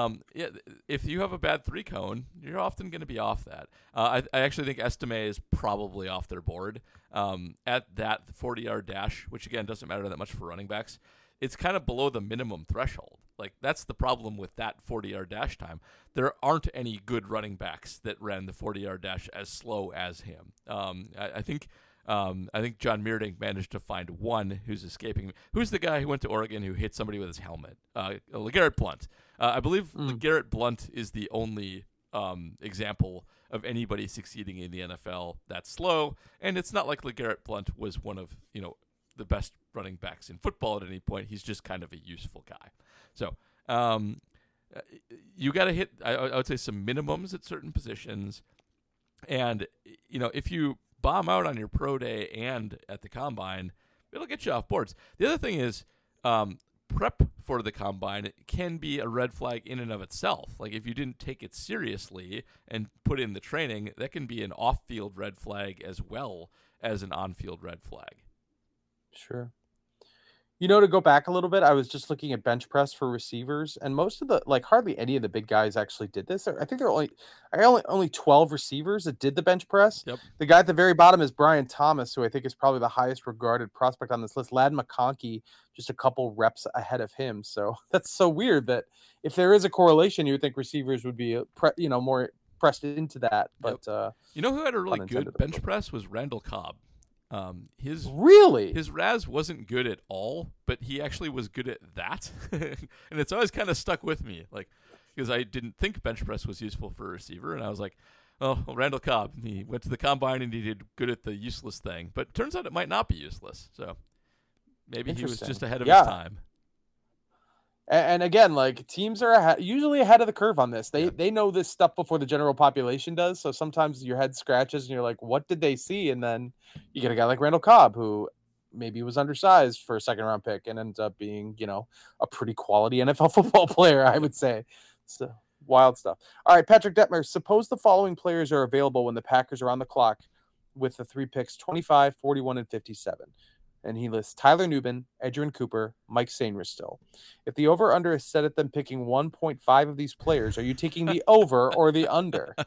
if you have a bad 3-cone, you're often going to be off that. I actually think Estime is probably off their board at that 40-yard dash, which again doesn't matter that much for running backs. It's kind of below the minimum threshold. Like, that's the problem with that 40-yard dash time. There aren't any good running backs that ran the 40-yard dash as slow as him. I think John Meerdink managed to find one who's escaping. Who's the guy who went to Oregon who hit somebody with his helmet? LeGarrette Blount. I believe LeGarrette Blount is the only example of anybody succeeding in the NFL that's slow. And it's not like LeGarrette Blount was one of, the best running backs in football at any point. He's just kind of a useful guy. So you got to hit, I would say, some minimums at certain positions. And, if you bomb out on your pro day and at the combine, it'll get you off boards. The other thing is prep for the combine can be a red flag in and of itself. Like, if you didn't take it seriously and put in the training, that can be an off-field red flag as well as an on-field red flag. Sure. To go back a little bit, I was just looking at bench press for receivers, and most of hardly any of the big guys actually did this. I think there are only 12 receivers that did the bench press. Yep. The guy at the very bottom is Brian Thomas, who I think is probably the highest regarded prospect on this list. Lad McConkey, just a couple reps ahead of him. So that's so weird that if there is a correlation, you would think receivers would be, more pressed into that. But who had a really good bench press was Randall Cobb. His RAS wasn't good at all, but he actually was good at that. And it's always kind of stuck with me, like, because I didn't think bench press was useful for a receiver. And I was like, well, Randall Cobb, he went to the combine and he did good at the useless thing, but turns out it might not be useless. So maybe he was just ahead of his time. And again, like, teams are usually ahead of the curve on this. They know this stuff before the general population does. So sometimes your head scratches and you're like, what did they see? And then you get a guy like Randall Cobb, who maybe was undersized for a second-round pick and ends up being, a pretty quality NFL football player, I would say. So wild stuff. All right, Patrick Detmer, suppose the following players are available when the Packers are on the clock with the 3 picks, 25, 41, and 57. And he lists Tyler Nubin, Edgerrin Cooper, Mike Sainristil. If the over-under is set at them picking 1.5 of these players, are you taking the over or the under?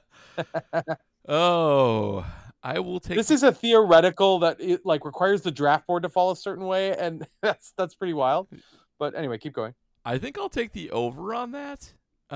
I will take. This is a theoretical that it requires the draft board to fall a certain way, and that's pretty wild. But anyway, keep going. I think I'll take the over on that.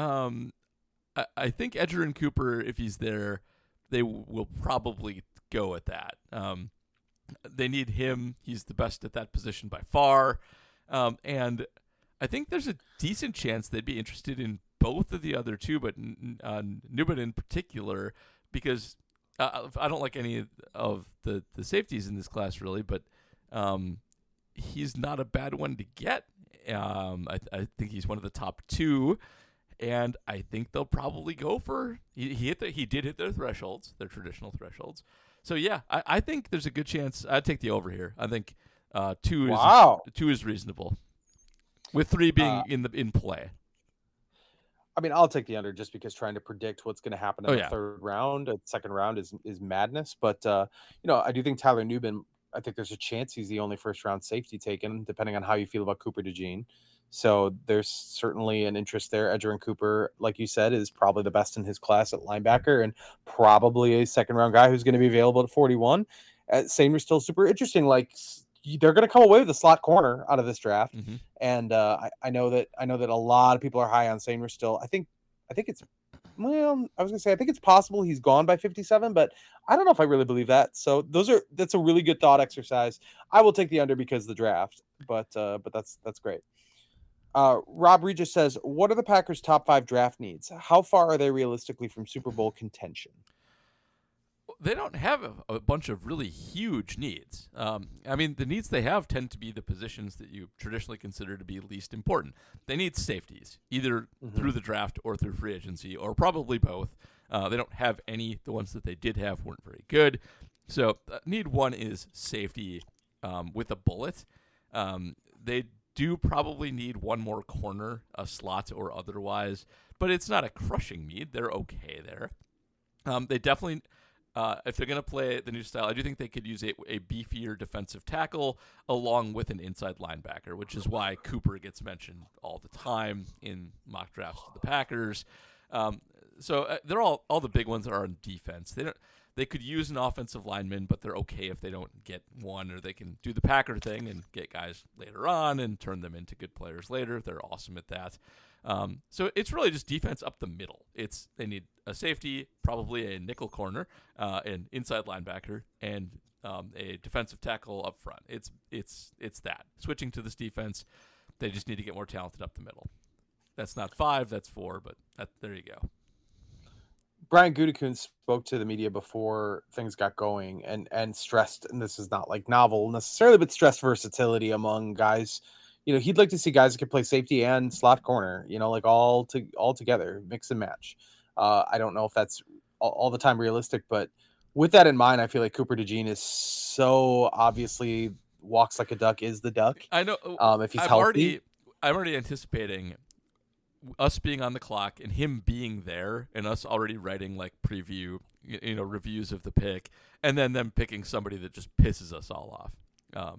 I think Edgerrin Cooper, if he's there, they will probably go at that. They need him. He's the best at that position by far. And I think there's a decent chance they'd be interested in both of the other two, but Nubin in particular, because I don't like any of the safeties in this class really, but he's not a bad one to get. I think he's one of the top 2, and I think they'll probably go for he did hit their thresholds, their traditional thresholds. So yeah, I think there's a good chance I'd take the over here. I think 2 is reasonable, with 3 being in play. I mean, I'll take the under just because trying to predict what's going to happen in the third round, second round is madness. But I do think Tyler Nubin. I think there's a chance he's the only first round safety taken, depending on how you feel about Cooper DeJean. So there's certainly an interest there. Edgerrin Cooper, like you said, is probably the best in his class at linebacker and probably a second round guy who's going to be available at 41. Sainristil still super interesting. Like they're going to come away with a slot corner out of this draft. Mm-hmm. And I know that a lot of people are high on Sainristil. I think it's, well, I was going to say, I think it's possible he's gone by 57, but I don't know if I really believe that. So that's a really good thought exercise. I will take the under because of the draft, but that's great. Rob Regis says, what are the Packers' top 5 draft needs? How far are they realistically from Super Bowl contention? They don't have a bunch of really huge needs. I mean, the needs they have tend to be the positions that you traditionally consider to be least important. They need safeties, either through the draft or through free agency, or probably both. They don't have any. The ones that they did have weren't very good. So need one is safety with a bullet. They do probably need one more corner, a slot or otherwise, but it's not a crushing need. They're okay there. They definitely... if they're going to play the new style, I do think they could use a beefier defensive tackle along with an inside linebacker, which is why Cooper gets mentioned all the time in mock drafts to the Packers. So they're all the big ones are on defense. They could use an offensive lineman, but they're okay if they don't get one, or they can do the Packer thing and get guys later on and turn them into good players later. They're awesome at that. So it's really just defense up the middle. They need a safety, probably a nickel corner, an inside linebacker, and a defensive tackle up front. It's that. Switching to this defense, they just need to get more talented up the middle. That's not 5, that's 4, but there you go. Brian Gutekunst spoke to the media before things got going and stressed, and this is not like novel necessarily, but stressed versatility among guys. You know, he'd like to see guys that can play safety and slot corner, you know, like all together, mix and match. I don't know if that's all the time realistic, but with that in mind, I feel like Cooper DeJean is so obviously walks like a duck is the duck. I know. If he's healthy. I'm already anticipating us being on the clock and him being there and us already writing like preview, reviews of the pick, and then them picking somebody that just pisses us all off.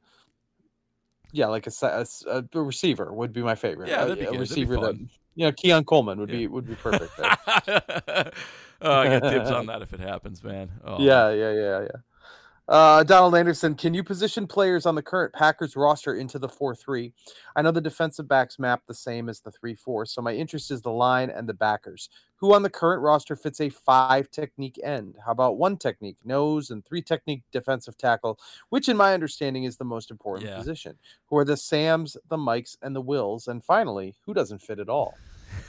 Yeah, like a receiver would be my favorite. Yeah, that'd be good. A receiver that, Keon Coleman would be perfect there. I got dibs on that if it happens, man. Oh. Yeah. Donald Anderson, can you position players on the current Packers roster into the 4-3? I know the defensive backs map the same as the 3-4, so my interest is the line and the backers. Who on the current roster fits a 5 technique end? How about 1 technique nose and 3 technique defensive tackle, which in my understanding is the most important position? Who are the Sams, the Mikes, and the Wills? And finally, who doesn't fit at all?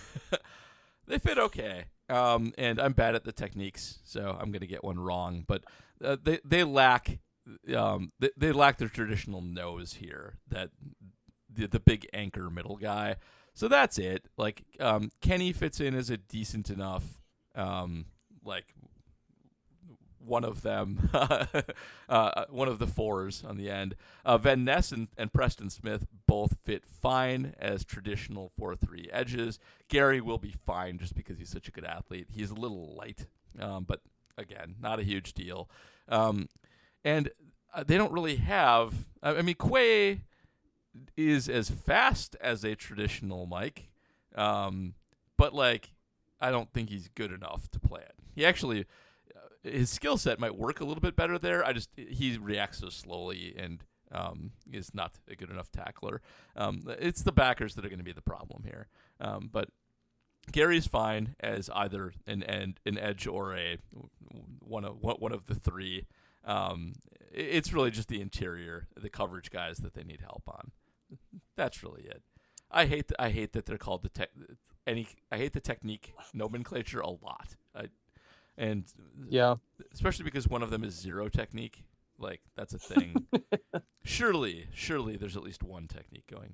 They fit okay. And I'm bad at the techniques, so I'm going to get one wrong, but they lack they lack their traditional nose here, that the big anchor middle guy. So that's it. Like Kenny fits in as a decent enough like one of them, one of the 4s on the end. Van Ness and Preston Smith both fit fine as traditional 4-3 edges. Gary will be fine just because he's such a good athlete. He's a little light, but again, not a huge deal. And they don't really have. I mean, Quay is as fast as a traditional Mike, but like I don't think he's good enough to play it. He actually. His skill set might work a little bit better there. He reacts so slowly and is not a good enough tackler. It's the backers that are going to be the problem here. But Gary's fine as either an edge or one of the 3. It's really just the interior, the coverage guys that they need help on. That's really it. I hate that they're called I hate the technique nomenclature a lot. And especially because one of them is 0 technique. Like, that's a thing. Surely there's at least one technique going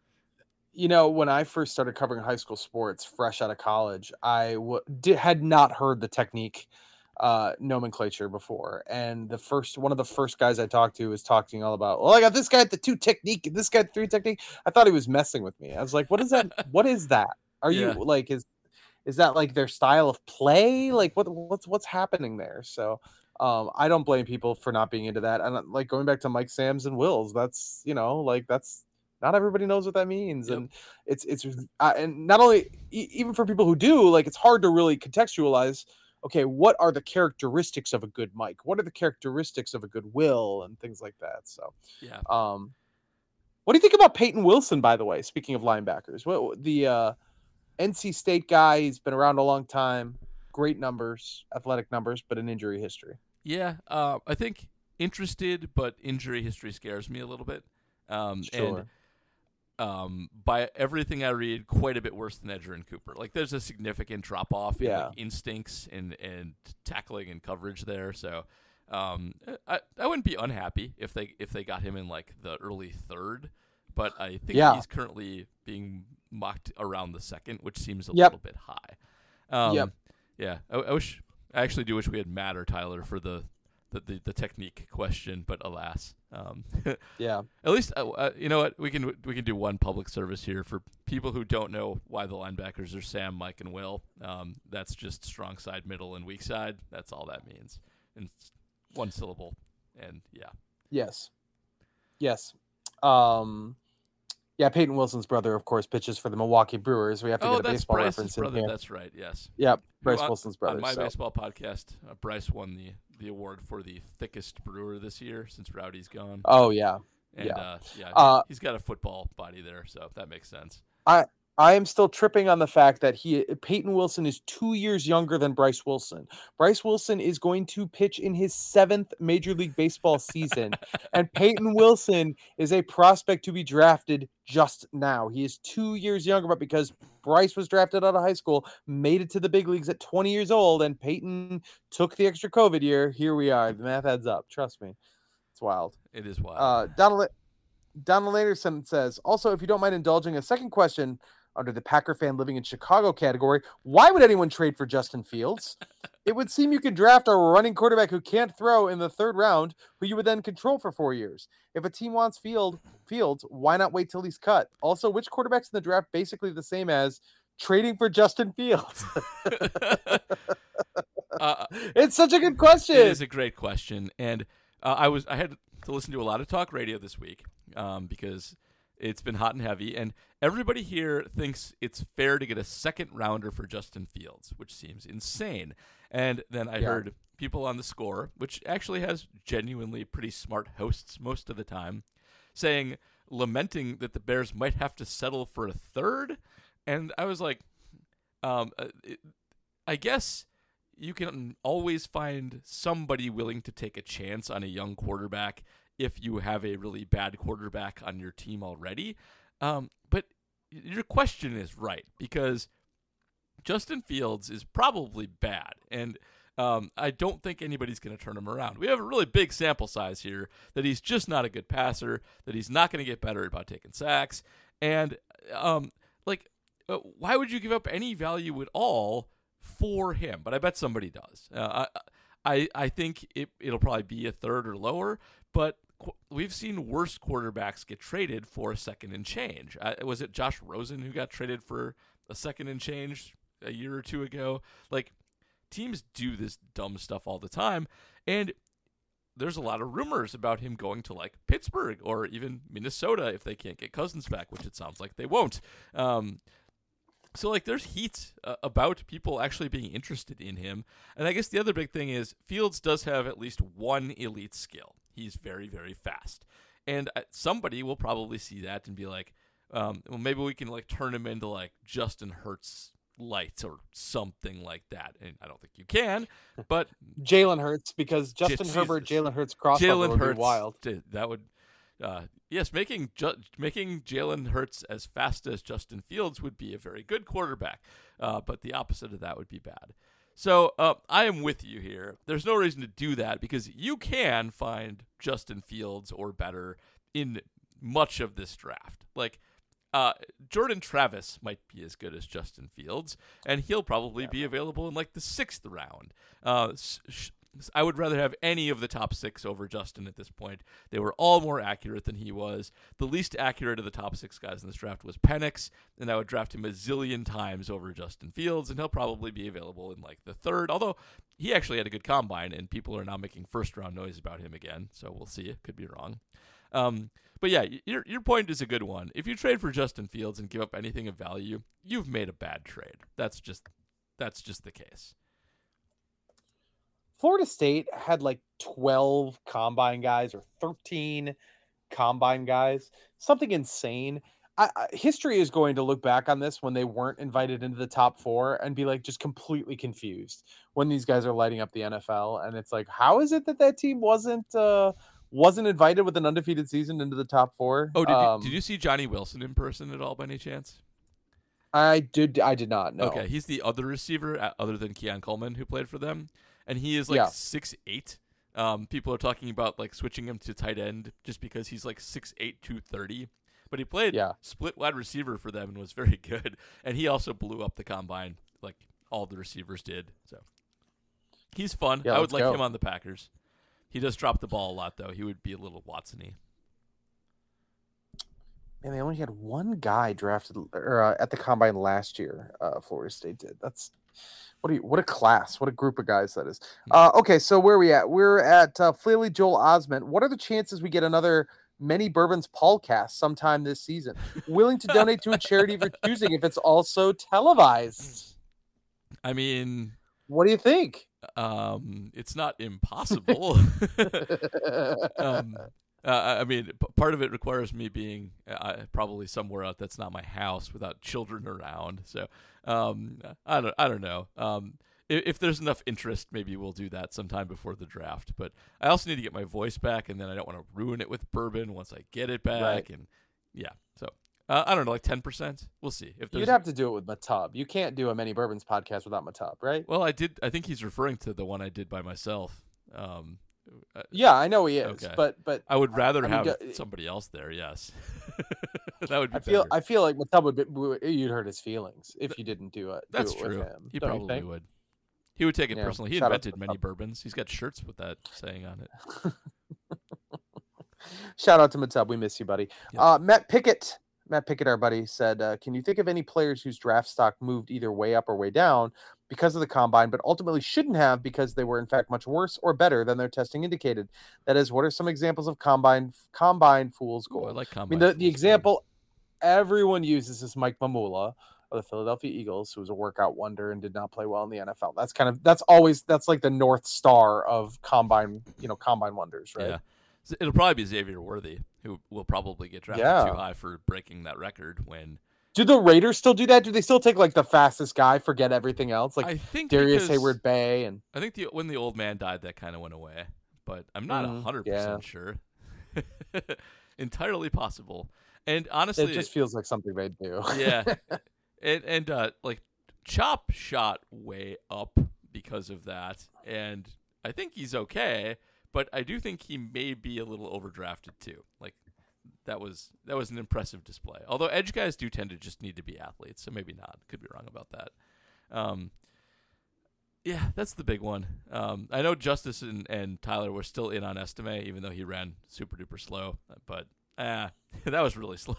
on. When I first started covering high school sports, fresh out of college, I had not heard the technique nomenclature before. And one of the first guys I talked to was talking all about, I got this guy at the 2 technique and this guy at the 3 technique. I thought he was messing with me. I was like, what is that? What is that? Are you like, is that like their style of play? Like what's happening there? So I don't blame people for not being into that. And like going back to Mike Sams and Wills, that's Not everybody knows what that means, Yep. and it's and not only even for people who do, like it's hard to really contextualize. Okay, what are the characteristics of a good Mike? What are the characteristics of a good Will and things like that? So, Yeah. what do you think about Peyton Wilson, by the way? Speaking of linebackers, what the NC State guy? He's been around a long time. Great numbers, athletic numbers, but an injury history. Yeah. I think interested, but injury history scares me a little bit. Sure. And by everything I read, quite a bit worse than Edgerrin Cooper. Like there's a significant drop off in like, instincts and tackling and coverage there. So I wouldn't be unhappy if they got him in like the early third, but I think he's currently being mocked around the second, which seems a little bit high. Yeah, I actually do wish we had Matt or Tyler for the technique question, but alas. Yeah. At least you know what, we can do one public service here for people who don't know why the linebackers are Sam, Mike, and Will. That's just strong side, middle, and weak side. That's all that means, and one syllable. And yeah. Yes. Yeah, Peyton Wilson's brother, of course, pitches for the Milwaukee Brewers. We have to get a baseball Bryce's reference brother. in here. That's right. Yes. Yeah, Bryce Wilson's brother. On my baseball podcast, Bryce won the award for the thickest brewer this year since Rowdy's gone. Oh yeah, and he's got a football body there, so that makes sense. I am still tripping on the fact that Peyton Wilson is 2 years younger than Bryce Wilson. Bryce Wilson is going to pitch in his 7th Major League Baseball season, and Peyton Wilson is a prospect to be drafted just now. He is 2 years younger, but because Bryce was drafted out of high school, made it to the big leagues at 20 years old, and Peyton took the extra COVID year, here we are. The math adds up. Trust me. It's wild. It is wild. Donald Anderson says, also, if you don't mind indulging a second question under the Packer fan living in Chicago category, why would anyone trade for Justin Fields? It would seem you could draft a running quarterback who can't throw in the 3rd round, who you would then control for 4 years. If a team wants Fields, why not wait till he's cut? Also, which quarterback's in the draft basically the same as trading for Justin Fields? It's such a good question. It is a great question. And I had to listen to a lot of talk radio this week because it's been hot and heavy, and everybody here thinks it's fair to get a 2nd rounder for Justin Fields, which seems insane. And then I heard people on The Score, which actually has genuinely pretty smart hosts most of the time, lamenting that the Bears might have to settle for a 3rd. And I was like, I guess you can always find somebody willing to take a chance on a young quarterback if you have a really bad quarterback on your team already. But your question is right, because Justin Fields is probably bad, and I don't think anybody's going to turn him around. We have a really big sample size here that he's just not a good passer, that he's not going to get better about taking sacks, and why would you give up any value at all for him? But I bet somebody does. I think it'll probably be a 3rd or lower, but we've seen worse quarterbacks get traded for a 2nd and change. Was it Josh Rosen who got traded for a 2nd and change a year or 2 ago? Like, teams do this dumb stuff all the time, and there's a lot of rumors about him going to like Pittsburgh or even Minnesota if they can't get Cousins back, which it sounds like they won't. So, like, there's heat about people actually being interested in him. And I guess the other big thing is Fields does have at least one elite skill. He's very, very fast. And somebody will probably see that and be like, well, maybe we can, like, turn him into, like, Justin Hurts light or something like that. And I don't think you can, but Jalen Hurts, because Justin Herbert, Jalen Hurts crossover would be wild. That would, yes, making Jalen Hurts as fast as Justin Fields would be a very good quarterback, but the opposite of that would be bad. So I am with you here. There's no reason to do that because you can find Justin Fields or better in much of this draft. Like, Jordan Travis might be as good as Justin Fields, and he'll probably be available in like the 6th round. I would rather have any of the top 6 over Justin at this point. They were all more accurate than he was. The least accurate of the top 6 guys in this draft was Penix, and I would draft him a zillion times over Justin Fields, and he'll probably be available in like the 3rd, although he actually had a good combine, and people are now making 1st-round noise about him again, so we'll see. It could be wrong. But yeah, your point is a good one. If you trade for Justin Fields and give up anything of value, you've made a bad trade. That's just the case. Florida State had like 12 combine guys or 13 combine guys, something insane. History is going to look back on this when they weren't invited into the top 4 and be like just completely confused when these guys are lighting up the NFL. And it's like, how is it that team wasn't invited with an undefeated season into the top 4? Oh, did you see Johnny Wilson in person at all by any chance? I did not know. Okay, he's the other receiver other than Keon Coleman who played for them, and he is like 6'8". People are talking about like switching him to tight end just because he's like 6'8", 230. But he played split wide receiver for them and was very good. And he also blew up the combine like all the receivers did. So he's fun. I would like him on the Packers. He does drop the ball a lot, though. He would be a little Watson-y. And they only had one guy drafted at the combine last year. Florida State did. That's what a class. What a group of guys that is. Okay, so where are we at? We're at Flaley Joel Osment. What are the chances we get another Many Bourbons Paulcast sometime this season? Willing to donate to a charity for choosing if it's also televised. I mean, what do you think? It's not impossible. I mean, part of it requires me being probably somewhere out that's not my house without children around. So I don't know. If there's enough interest, maybe we'll do that sometime before the draft. But I also need to get my voice back, and then I don't want to ruin it with bourbon once I get it back. Right. And yeah, so I don't know, like 10%. We'll see. If you'd have to do it with Matub. You can't do a Many Bourbons podcast without Matub, right? Well, I did. I think he's referring to the one I did by myself. Yeah, I know he is, okay. but I would rather have somebody else there. Yes, that would be. I feel like Matub you'd hurt his feelings if you didn't do it. That's do it true. With him, he probably would. He would take it personally. He Shout invented Many Bourbons. He's got shirts with that saying on it. Shout out to Matub. We miss you, buddy. Yeah. Matt Pickett, our buddy, said, can you think of any players whose draft stock moved either way up or way down because of the combine, but ultimately shouldn't have because they were in fact much worse or better than their testing indicated? That is, what are some examples of combine fool's gold? I like combine. I mean, the example everyone uses is Mike Mamula of the Philadelphia Eagles, who was a workout wonder and did not play well in the NFL. That's like the North Star of combine wonders, right? Yeah. It'll probably be Xavier Worthy, who will probably get drafted too high for breaking that record. Do the Raiders still do that? Do they still take like the fastest guy, forget everything else? Like I think Darius Hayward Bay, and I think when the old man died, that kind of went away. But I'm not 100% sure. Entirely possible. And honestly, it just feels like something they'd do. Yeah. And like Chop shot way up because of that, and I think he's okay, but I do think he may be a little overdrafted too. Like that was an impressive display. Although edge guys do tend to just need to be athletes, so maybe not. Could be wrong about that. Yeah, that's the big one. I know Justice and Tyler were still in on Estime, even though he ran super duper slow, but that was really slow.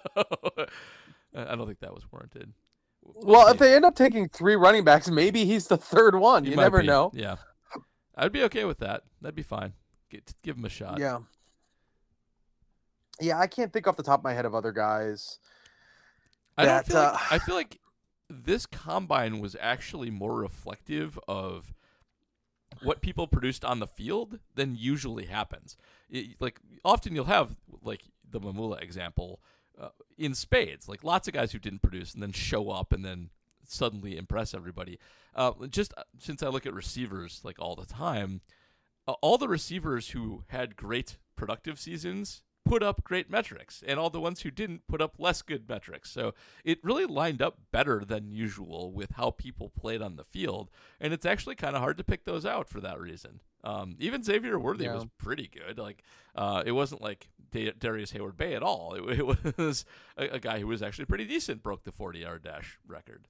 I don't think that was warranted. Well, if they end up taking 3 running backs, maybe he's the third one. You never know. Yeah. I'd be okay with that. That'd be fine. Give him a shot. Yeah. Yeah, I can't think off the top of my head of other guys. I feel like this combine was actually more reflective of what people produced on the field than usually happens. Like often you'll have like the Mamula example in spades, like lots of guys who didn't produce and then show up and then suddenly impress everybody. Just since I look at receivers like all the time, all the receivers who had great productive seasons put up great metrics, and all the ones who didn't put up less good metrics. So it really lined up better than usual with how people played on the field, and it's actually kind of hard to pick those out for that reason. Even Xavier Worthy was pretty good. Like it wasn't like Darius Hayward Bay at all. It was a guy who was actually pretty decent, broke the 40-yard dash record.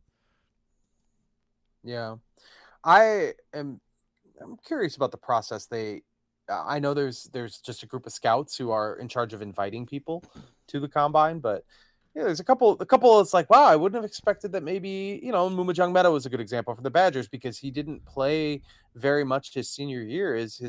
Yeah. I'm curious about the process. I know there's just a group of scouts who are in charge of inviting people to the combine, but yeah, there's a couple. It's like, wow, I wouldn't have expected that. Maybe Mumajong Meadow was a good example for the Badgers because he didn't play very much his senior year. His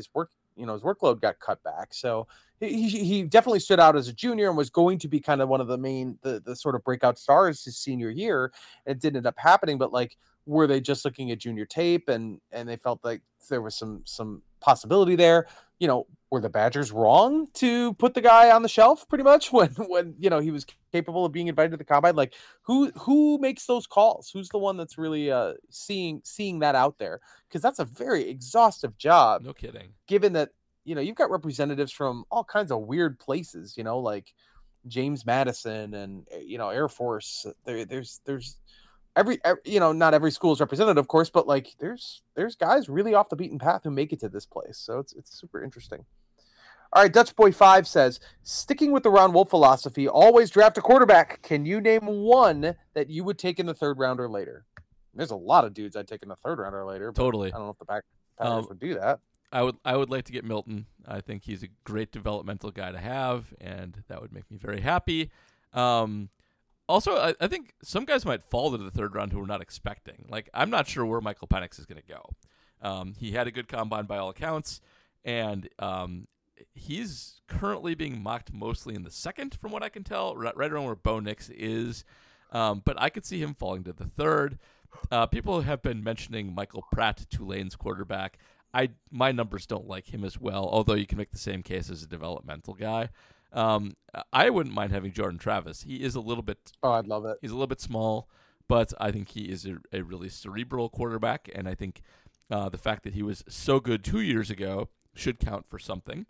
his workload got cut back. So he definitely stood out as a junior and was going to be kind of one of the main, the sort of breakout stars his senior year. It didn't end up happening, but like, were they just looking at junior tape and they felt like there was some possibility there? Were the Badgers wrong to put the guy on the shelf pretty much when he was capable of being invited to the combine? Like who makes those calls? Who's the one that's really seeing that out there? Because that's a very exhaustive job. No kidding. Given that, you've got representatives from all kinds of weird places, like James Madison and, Air Force. There's every not every school is represented, of course, but like there's guys really off the beaten path who make it to this place. So it's super interesting. All right, Dutch Boy 5 says, sticking with the Ron Wolf philosophy, always draft a quarterback. Can you name one that you would take in the 3rd round or later? There's a lot of dudes I'd take in the 3rd round or later. Totally. I don't know if the Packers would do that. I would like to get Milton. I think he's a great developmental guy to have, and that would make me very happy. Also, I think some guys might fall to the 3rd round who we're not expecting. Like, I'm not sure where Michael Penix is going to go. He had a good combine by all accounts, and he's currently being mocked mostly in the 2nd, from what I can tell, right around where Bo Nix is. But I could see him falling to the 3rd. People have been mentioning Michael Pratt, Tulane's quarterback. My numbers don't like him as well, although you can make the same case as a developmental guy. I wouldn't mind having Jordan Travis. He is a little bit. Oh, I'd love it. He's a little bit small, but I think he is a really cerebral quarterback, and I think the fact that he was so good 2 years ago should count for something.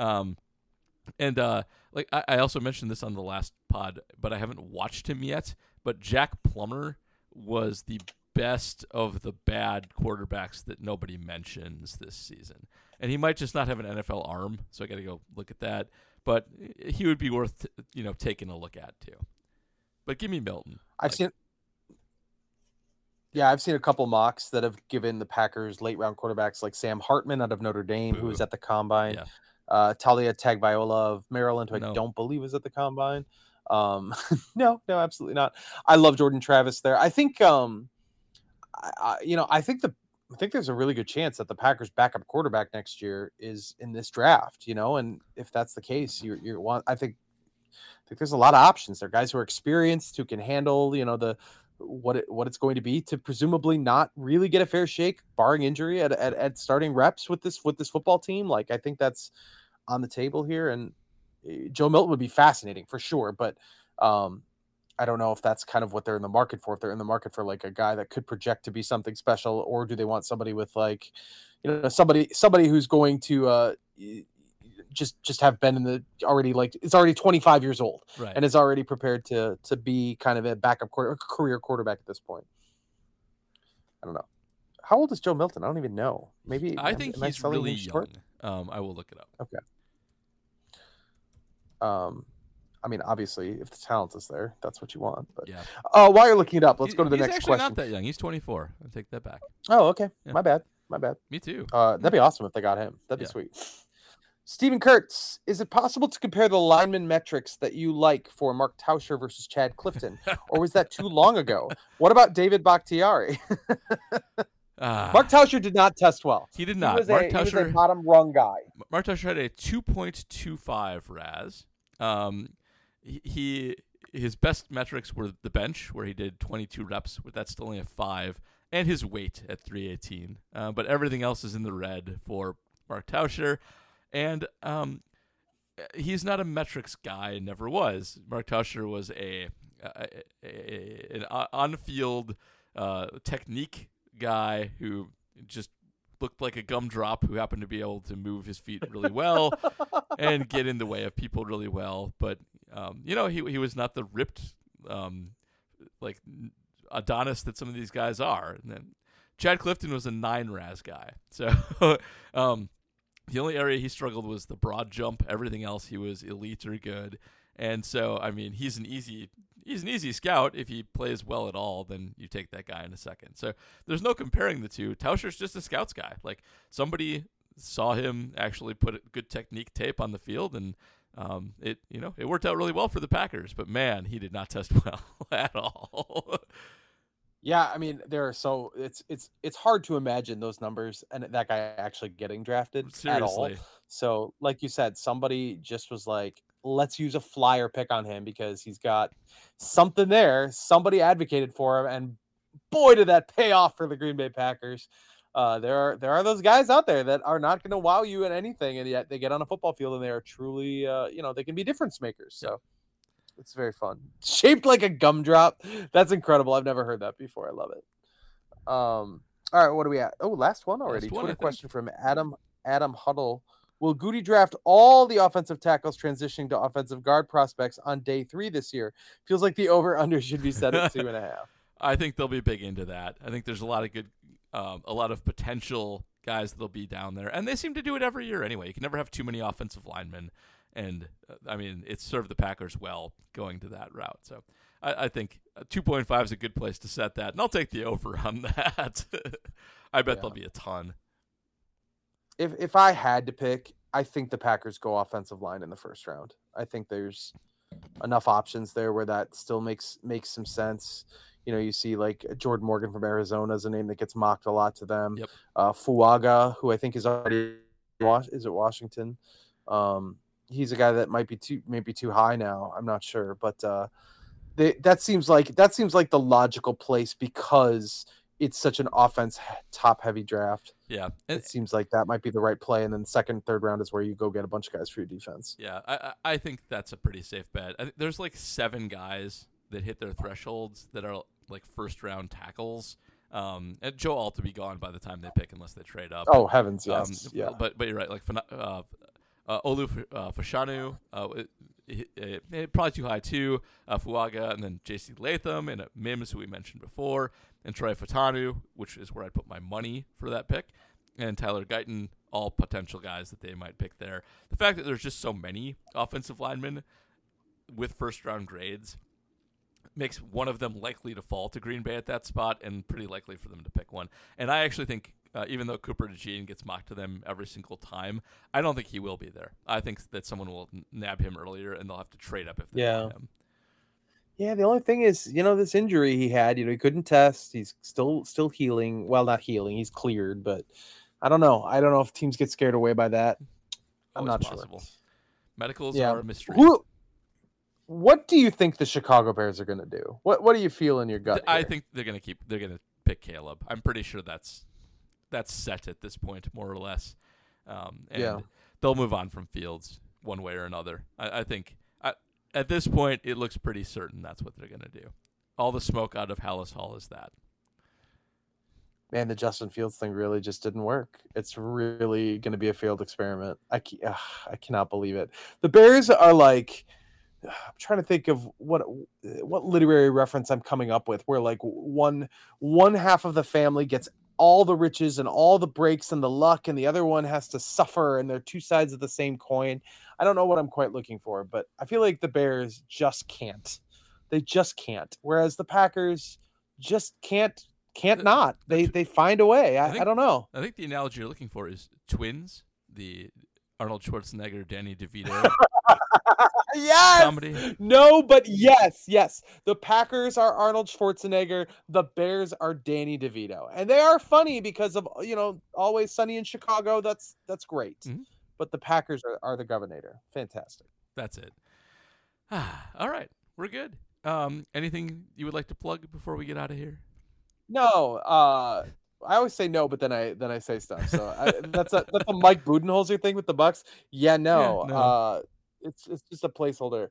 Like I also mentioned this on the last pod, but I haven't watched him yet. But Jack Plummer was the best of the bad quarterbacks that nobody mentions this season, and he might just not have an NFL arm, so I got to go look at that. But he would be worth taking a look at too. But give me Milton. I've seen a couple mocks that have given the Packers late round quarterbacks like Sam Hartman out of Notre Dame, who was at the combine. Yeah. Talia Tagovailoa of Maryland, who I don't believe was at the combine. No, absolutely not. I love Jordan Travis there. I think, I think there's a really good chance that the Packers' backup quarterback next year is in this draft. And if that's the case, I think there's a lot of options. There are guys who are experienced, who can handle, what it's going to be to presumably not really get a fair shake, barring injury at starting reps with this football team. Like, I think that's on the table here, and Joe Milton would be fascinating for sure. But I don't know if that's kind of what they're in the market for. If they're in the market for like a guy that could project to be something special, or do they want somebody with like, somebody who's going to just have been in the it's already 25 years old, right, and is already prepared to be kind of a backup career quarterback at this point. I don't know. How old is Joe Milton? I don't even know. Maybe I think he's really young. I will look it up. Okay. I mean, obviously, if the talent is there, that's what you want. But yeah. While you're looking it up, let's go to the next question. He's actually not that young. He's 24. I'll take that back. Oh, okay. Yeah. My bad. Me too. That'd be awesome if they got him. That'd be sweet. Stephen Kurtz, is it possible to compare the lineman metrics that you like for Mark Tauscher versus Chad Clifton, or was that too long ago? What about David Bakhtiari? Mark Tauscher did not test well. He did not. He was a bottom rung guy. Mark Tauscher had a 2.25 RAS. His best metrics were the bench, where he did 22 reps, but that's still only a 5, and his weight at 318. But everything else is in the red for Mark Tauscher, and he's not a metrics guy. Never was. Mark Tauscher was an on-field technique guy who just looked like a gumdrop who happened to be able to move his feet really well and get in the way of people really well. But, he was not the ripped, like Adonis that some of these guys are. And then Chad Clifton was a 9 RAS guy. So the only area he struggled was the broad jump. Everything else he was elite or good. And so, I mean, he's an easy scout. If he plays well at all, then you take that guy in a second. So there's no comparing the two. Tauscher's just a scouts guy. Like, somebody saw him actually put a good technique tape on the field, and it worked out really well for the Packers. But man, he did not test well at all. Yeah, I mean, it's hard to imagine those numbers and that guy actually getting drafted at all. Seriously. So, like you said, somebody just was like, let's use a flyer pick on him because he's got something there. Somebody advocated for him, and boy, did that pay off for the Green Bay Packers. There are those guys out there that are not going to wow you at anything, and yet they get on a football field and they are truly, they can be difference makers. So. It's very fun. Shaped like a gumdrop. That's incredible. I've never heard that before. I love it. All right, what are we at? Oh, last one already. Last one, Twitter I think. question from Adam Huddle. Will Goody draft all the offensive tackles transitioning to offensive guard prospects on day 3 this year? Feels like the over-under should be set at 2.5. I think they'll be big into that. I think there's a lot of good, a lot of potential guys that'll be down there, and they seem to do it every year anyway. You can never have too many offensive linemen, and I mean, it's served the Packers well going to that route. So I think 2.5 is a good place to set that, and I'll take the over on that. I bet there'll be a ton. If I had to pick, I think the Packers go offensive line in the first round. I think there's enough options there where that still makes some sense. You know, you see like Jordan Morgan from Arizona is a name that gets mocked a lot to them. Yep. Fuaga, who I think is already is it Washington? He's a guy that might be too high now. I'm not sure, but that seems like the logical place because it's such an offense top heavy draft. Yeah, it seems like that might be the right play, and then second, third round is where you go get a bunch of guys for your defense. Yeah, I think that's a pretty safe bet. I think there's like 7 guys that hit their thresholds that are like first round tackles. And Joe Alt will be gone by the time they pick unless they trade up. Oh heavens, yes, yeah. But you're right. Like Olu Fashanu, probably too high too. Fuaga, and then J.C. Latham and Mims, who we mentioned before, and Troy Fatanu, which is where I'd put my money for that pick, and Tyler Guyton, all potential guys that they might pick there. The fact that there's just so many offensive linemen with first-round grades makes one of them likely to fall to Green Bay at that spot and pretty likely for them to pick one. And I actually think even though Cooper DeJean gets mocked to them every single time, I don't think he will be there. I think that someone will nab him earlier, and they'll have to trade up if they want him. Yeah, the only thing is, this injury he had, he couldn't test. He's still healing. Well, not healing. He's cleared, but I don't know. I don't know if teams get scared away by that. I'm not possible. sure. Medicals are a mystery. What do you think the Chicago Bears are going to do? What do you feel in your gut? I think they're going to pick Caleb. I'm pretty sure that's set at this point, more or less. And they'll move on from Fields one way or another. I think at this point it looks pretty certain that's what they're going to do. All the smoke out of Hallis Hall is that. Man, the Justin Fields thing really just didn't work. It's really going to be a failed experiment. I cannot believe it. The Bears are like, I'm trying to think of what literary reference I'm coming up with, where like one half of the family gets all the riches and all the breaks and the luck, and the other one has to suffer, and they're two sides of the same coin. I don't know what I'm quite looking for, but I feel like the Bears just can't. They just can't. Whereas the Packers just can't not. They find a way. I don't know. I think the analogy you're looking for is Twins, the Arnold Schwarzenegger, Danny DeVito. Yes. Comedy. No, but yes. The Packers are Arnold Schwarzenegger. The Bears are Danny DeVito, and they are funny because of Always Sunny in Chicago. That's great. Mm-hmm. But the Packers are the Governor. Fantastic. That's it. All right, we're good. Anything you would like to plug before we get out of here? No. I always say no, but then I say stuff. So that's a Mike Budenholzer thing with the Bucks. Yeah, no. It's just a placeholder.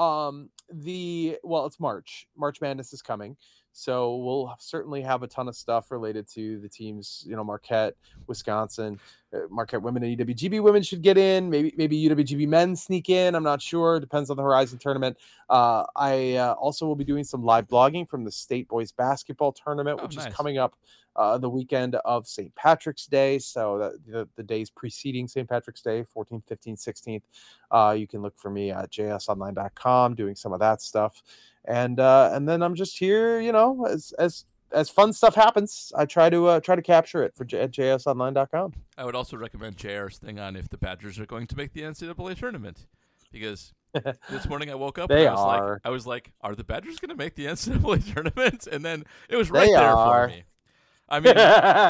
It's March. March Madness is coming. So we'll certainly have a ton of stuff related to the teams, Marquette, Wisconsin, Marquette women and UWGB women should get in. Maybe UWGB men sneak in. I'm not sure. Depends on the Horizon tournament. I also will be doing some live blogging from the State Boys Basketball Tournament, which is coming up the weekend of St. Patrick's Day. So the days preceding St. Patrick's Day, 14th, 15th, 16th. You can look for me at jsonline.com doing some of that stuff. And then I'm just here, as fun stuff happens, I try to capture it at jsonline.com. I would also recommend JR's thing on if the Badgers are going to make the NCAA tournament. because this morning I woke up They and are. I was like, are the Badgers going to make the NCAA tournament? And then it was right there are. for me. I mean,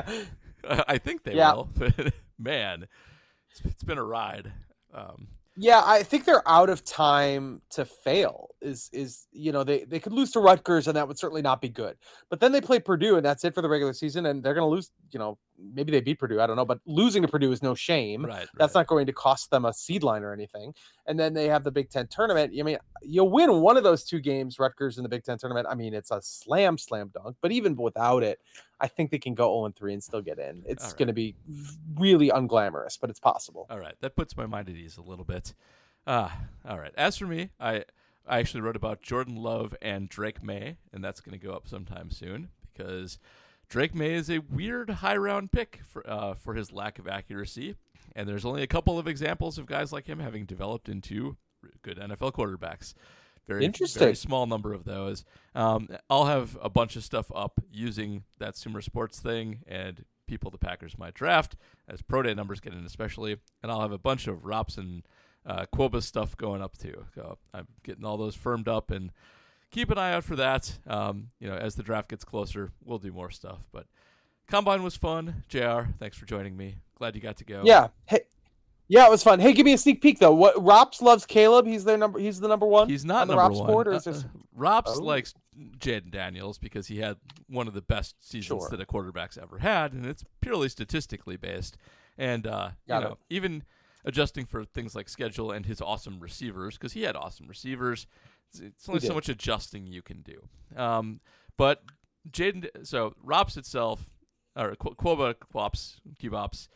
I think they Yeah. will, but man, it's been a ride. Yeah, I think they're out of time to fail. They could lose to Rutgers, and that would certainly not be good. But then they play Purdue, and that's it for the regular season, and they're going to lose. Maybe they beat Purdue, I don't know, but losing to Purdue is no shame. Right. That's not going to cost them a seed line or anything. And then they have the Big Ten tournament. I mean, you'll win one of those two games, Rutgers in the Big Ten tournament. I mean, it's a slam dunk. But even without it, I think they can go 0-3 and still get in. It's going to be really unglamorous, but it's possible. All right, that puts my mind at ease a little bit. All right. As for me, I actually wrote about Jordan Love and Drake May, and that's going to go up sometime soon because Drake May is a weird high-round pick for his lack of accuracy, and there's only a couple of examples of guys like him having developed into good NFL quarterbacks. Very interesting. Very small number of those. I'll have a bunch of stuff up using that Sumer Sports thing and people the Packers might draft as pro day numbers get in especially, and I'll have a bunch of Rops and Quoba stuff going up too. So I'm getting all those firmed up and keep an eye out for that. As the draft gets closer, we'll do more stuff. But Combine was fun. JR, thanks for joining me. Glad you got to go. Yeah. Hey, yeah, it was fun. Hey, give me a sneak peek though. What Rops loves Caleb? He's the number one. He's not on the number Rops one. board, or is this... Rops likes Jaden Daniels because he had one of the best seasons that a quarterback's ever had, and it's purely statistically based. And even adjusting for things like schedule and his awesome receivers, because he had awesome receivers, it's only so much adjusting you can do. But Jaden, so Rops itself, or Quoba Q-Bops,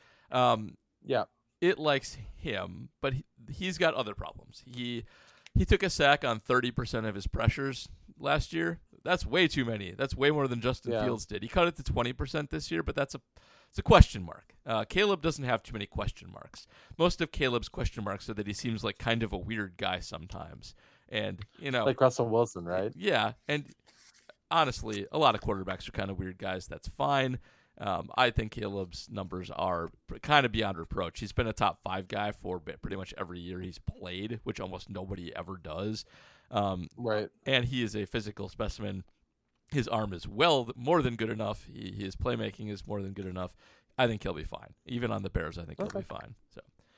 it likes him, but he's got other problems. He took a sack on 30% of his pressures last year. That's way too many. That's way more than Justin Fields did. He cut it to 20% this year, but it's a question mark. Caleb doesn't have too many question marks. Most of Caleb's question marks are that he seems like kind of a weird guy sometimes. And, like Russell Wilson, right? Yeah. And honestly, a lot of quarterbacks are kind of weird guys. That's fine. I think Caleb's numbers are kind of beyond reproach. He's been a top 5 guy for pretty much every year he's played, which almost nobody ever does. Right. And he is a physical specimen. His arm is more than good enough. His playmaking is more than good enough. I think he'll be fine. Even on the Bears, I think he'll be fine. So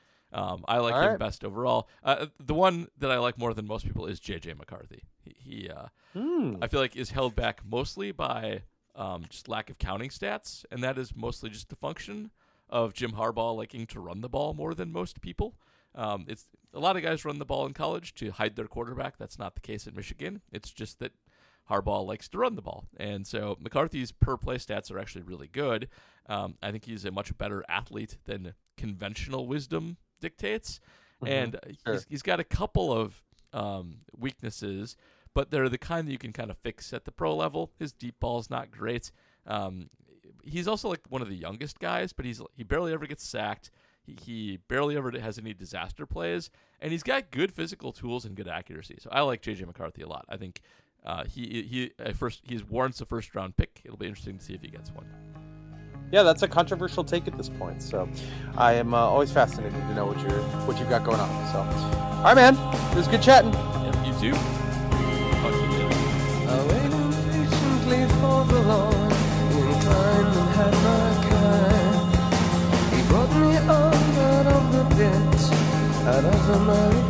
I like him best overall. The one that I like more than most people is J.J. McCarthy. He I feel like is held back mostly by just lack of counting stats, and that is mostly just the function of Jim Harbaugh liking to run the ball more than most people. It's a lot of guys run the ball in college to hide their quarterback. That's not the case at Michigan. It's just that Harbaugh likes to run the ball. And so McCarthy's per-play stats are actually really good. I think he's a much better athlete than conventional wisdom dictates. And he's got a couple of weaknesses, but they're the kind that you can kind of fix at the pro level. His deep ball is not great. He's also like one of the youngest guys, but he barely ever gets sacked. He barely ever has any disaster plays, and he's got good physical tools and good accuracy. So I like J.J. McCarthy a lot. I think he warrants a first-round pick. It'll be interesting to see if he gets one. Yeah, that's a controversial take at this point. So I am always fascinated to know what you've got going on. So, all right, man, it was good chatting. Yep, you too. Talk to you later. I waited patiently for the Lord, inclined and had my kind. He brought me up out of the pit, out of the miry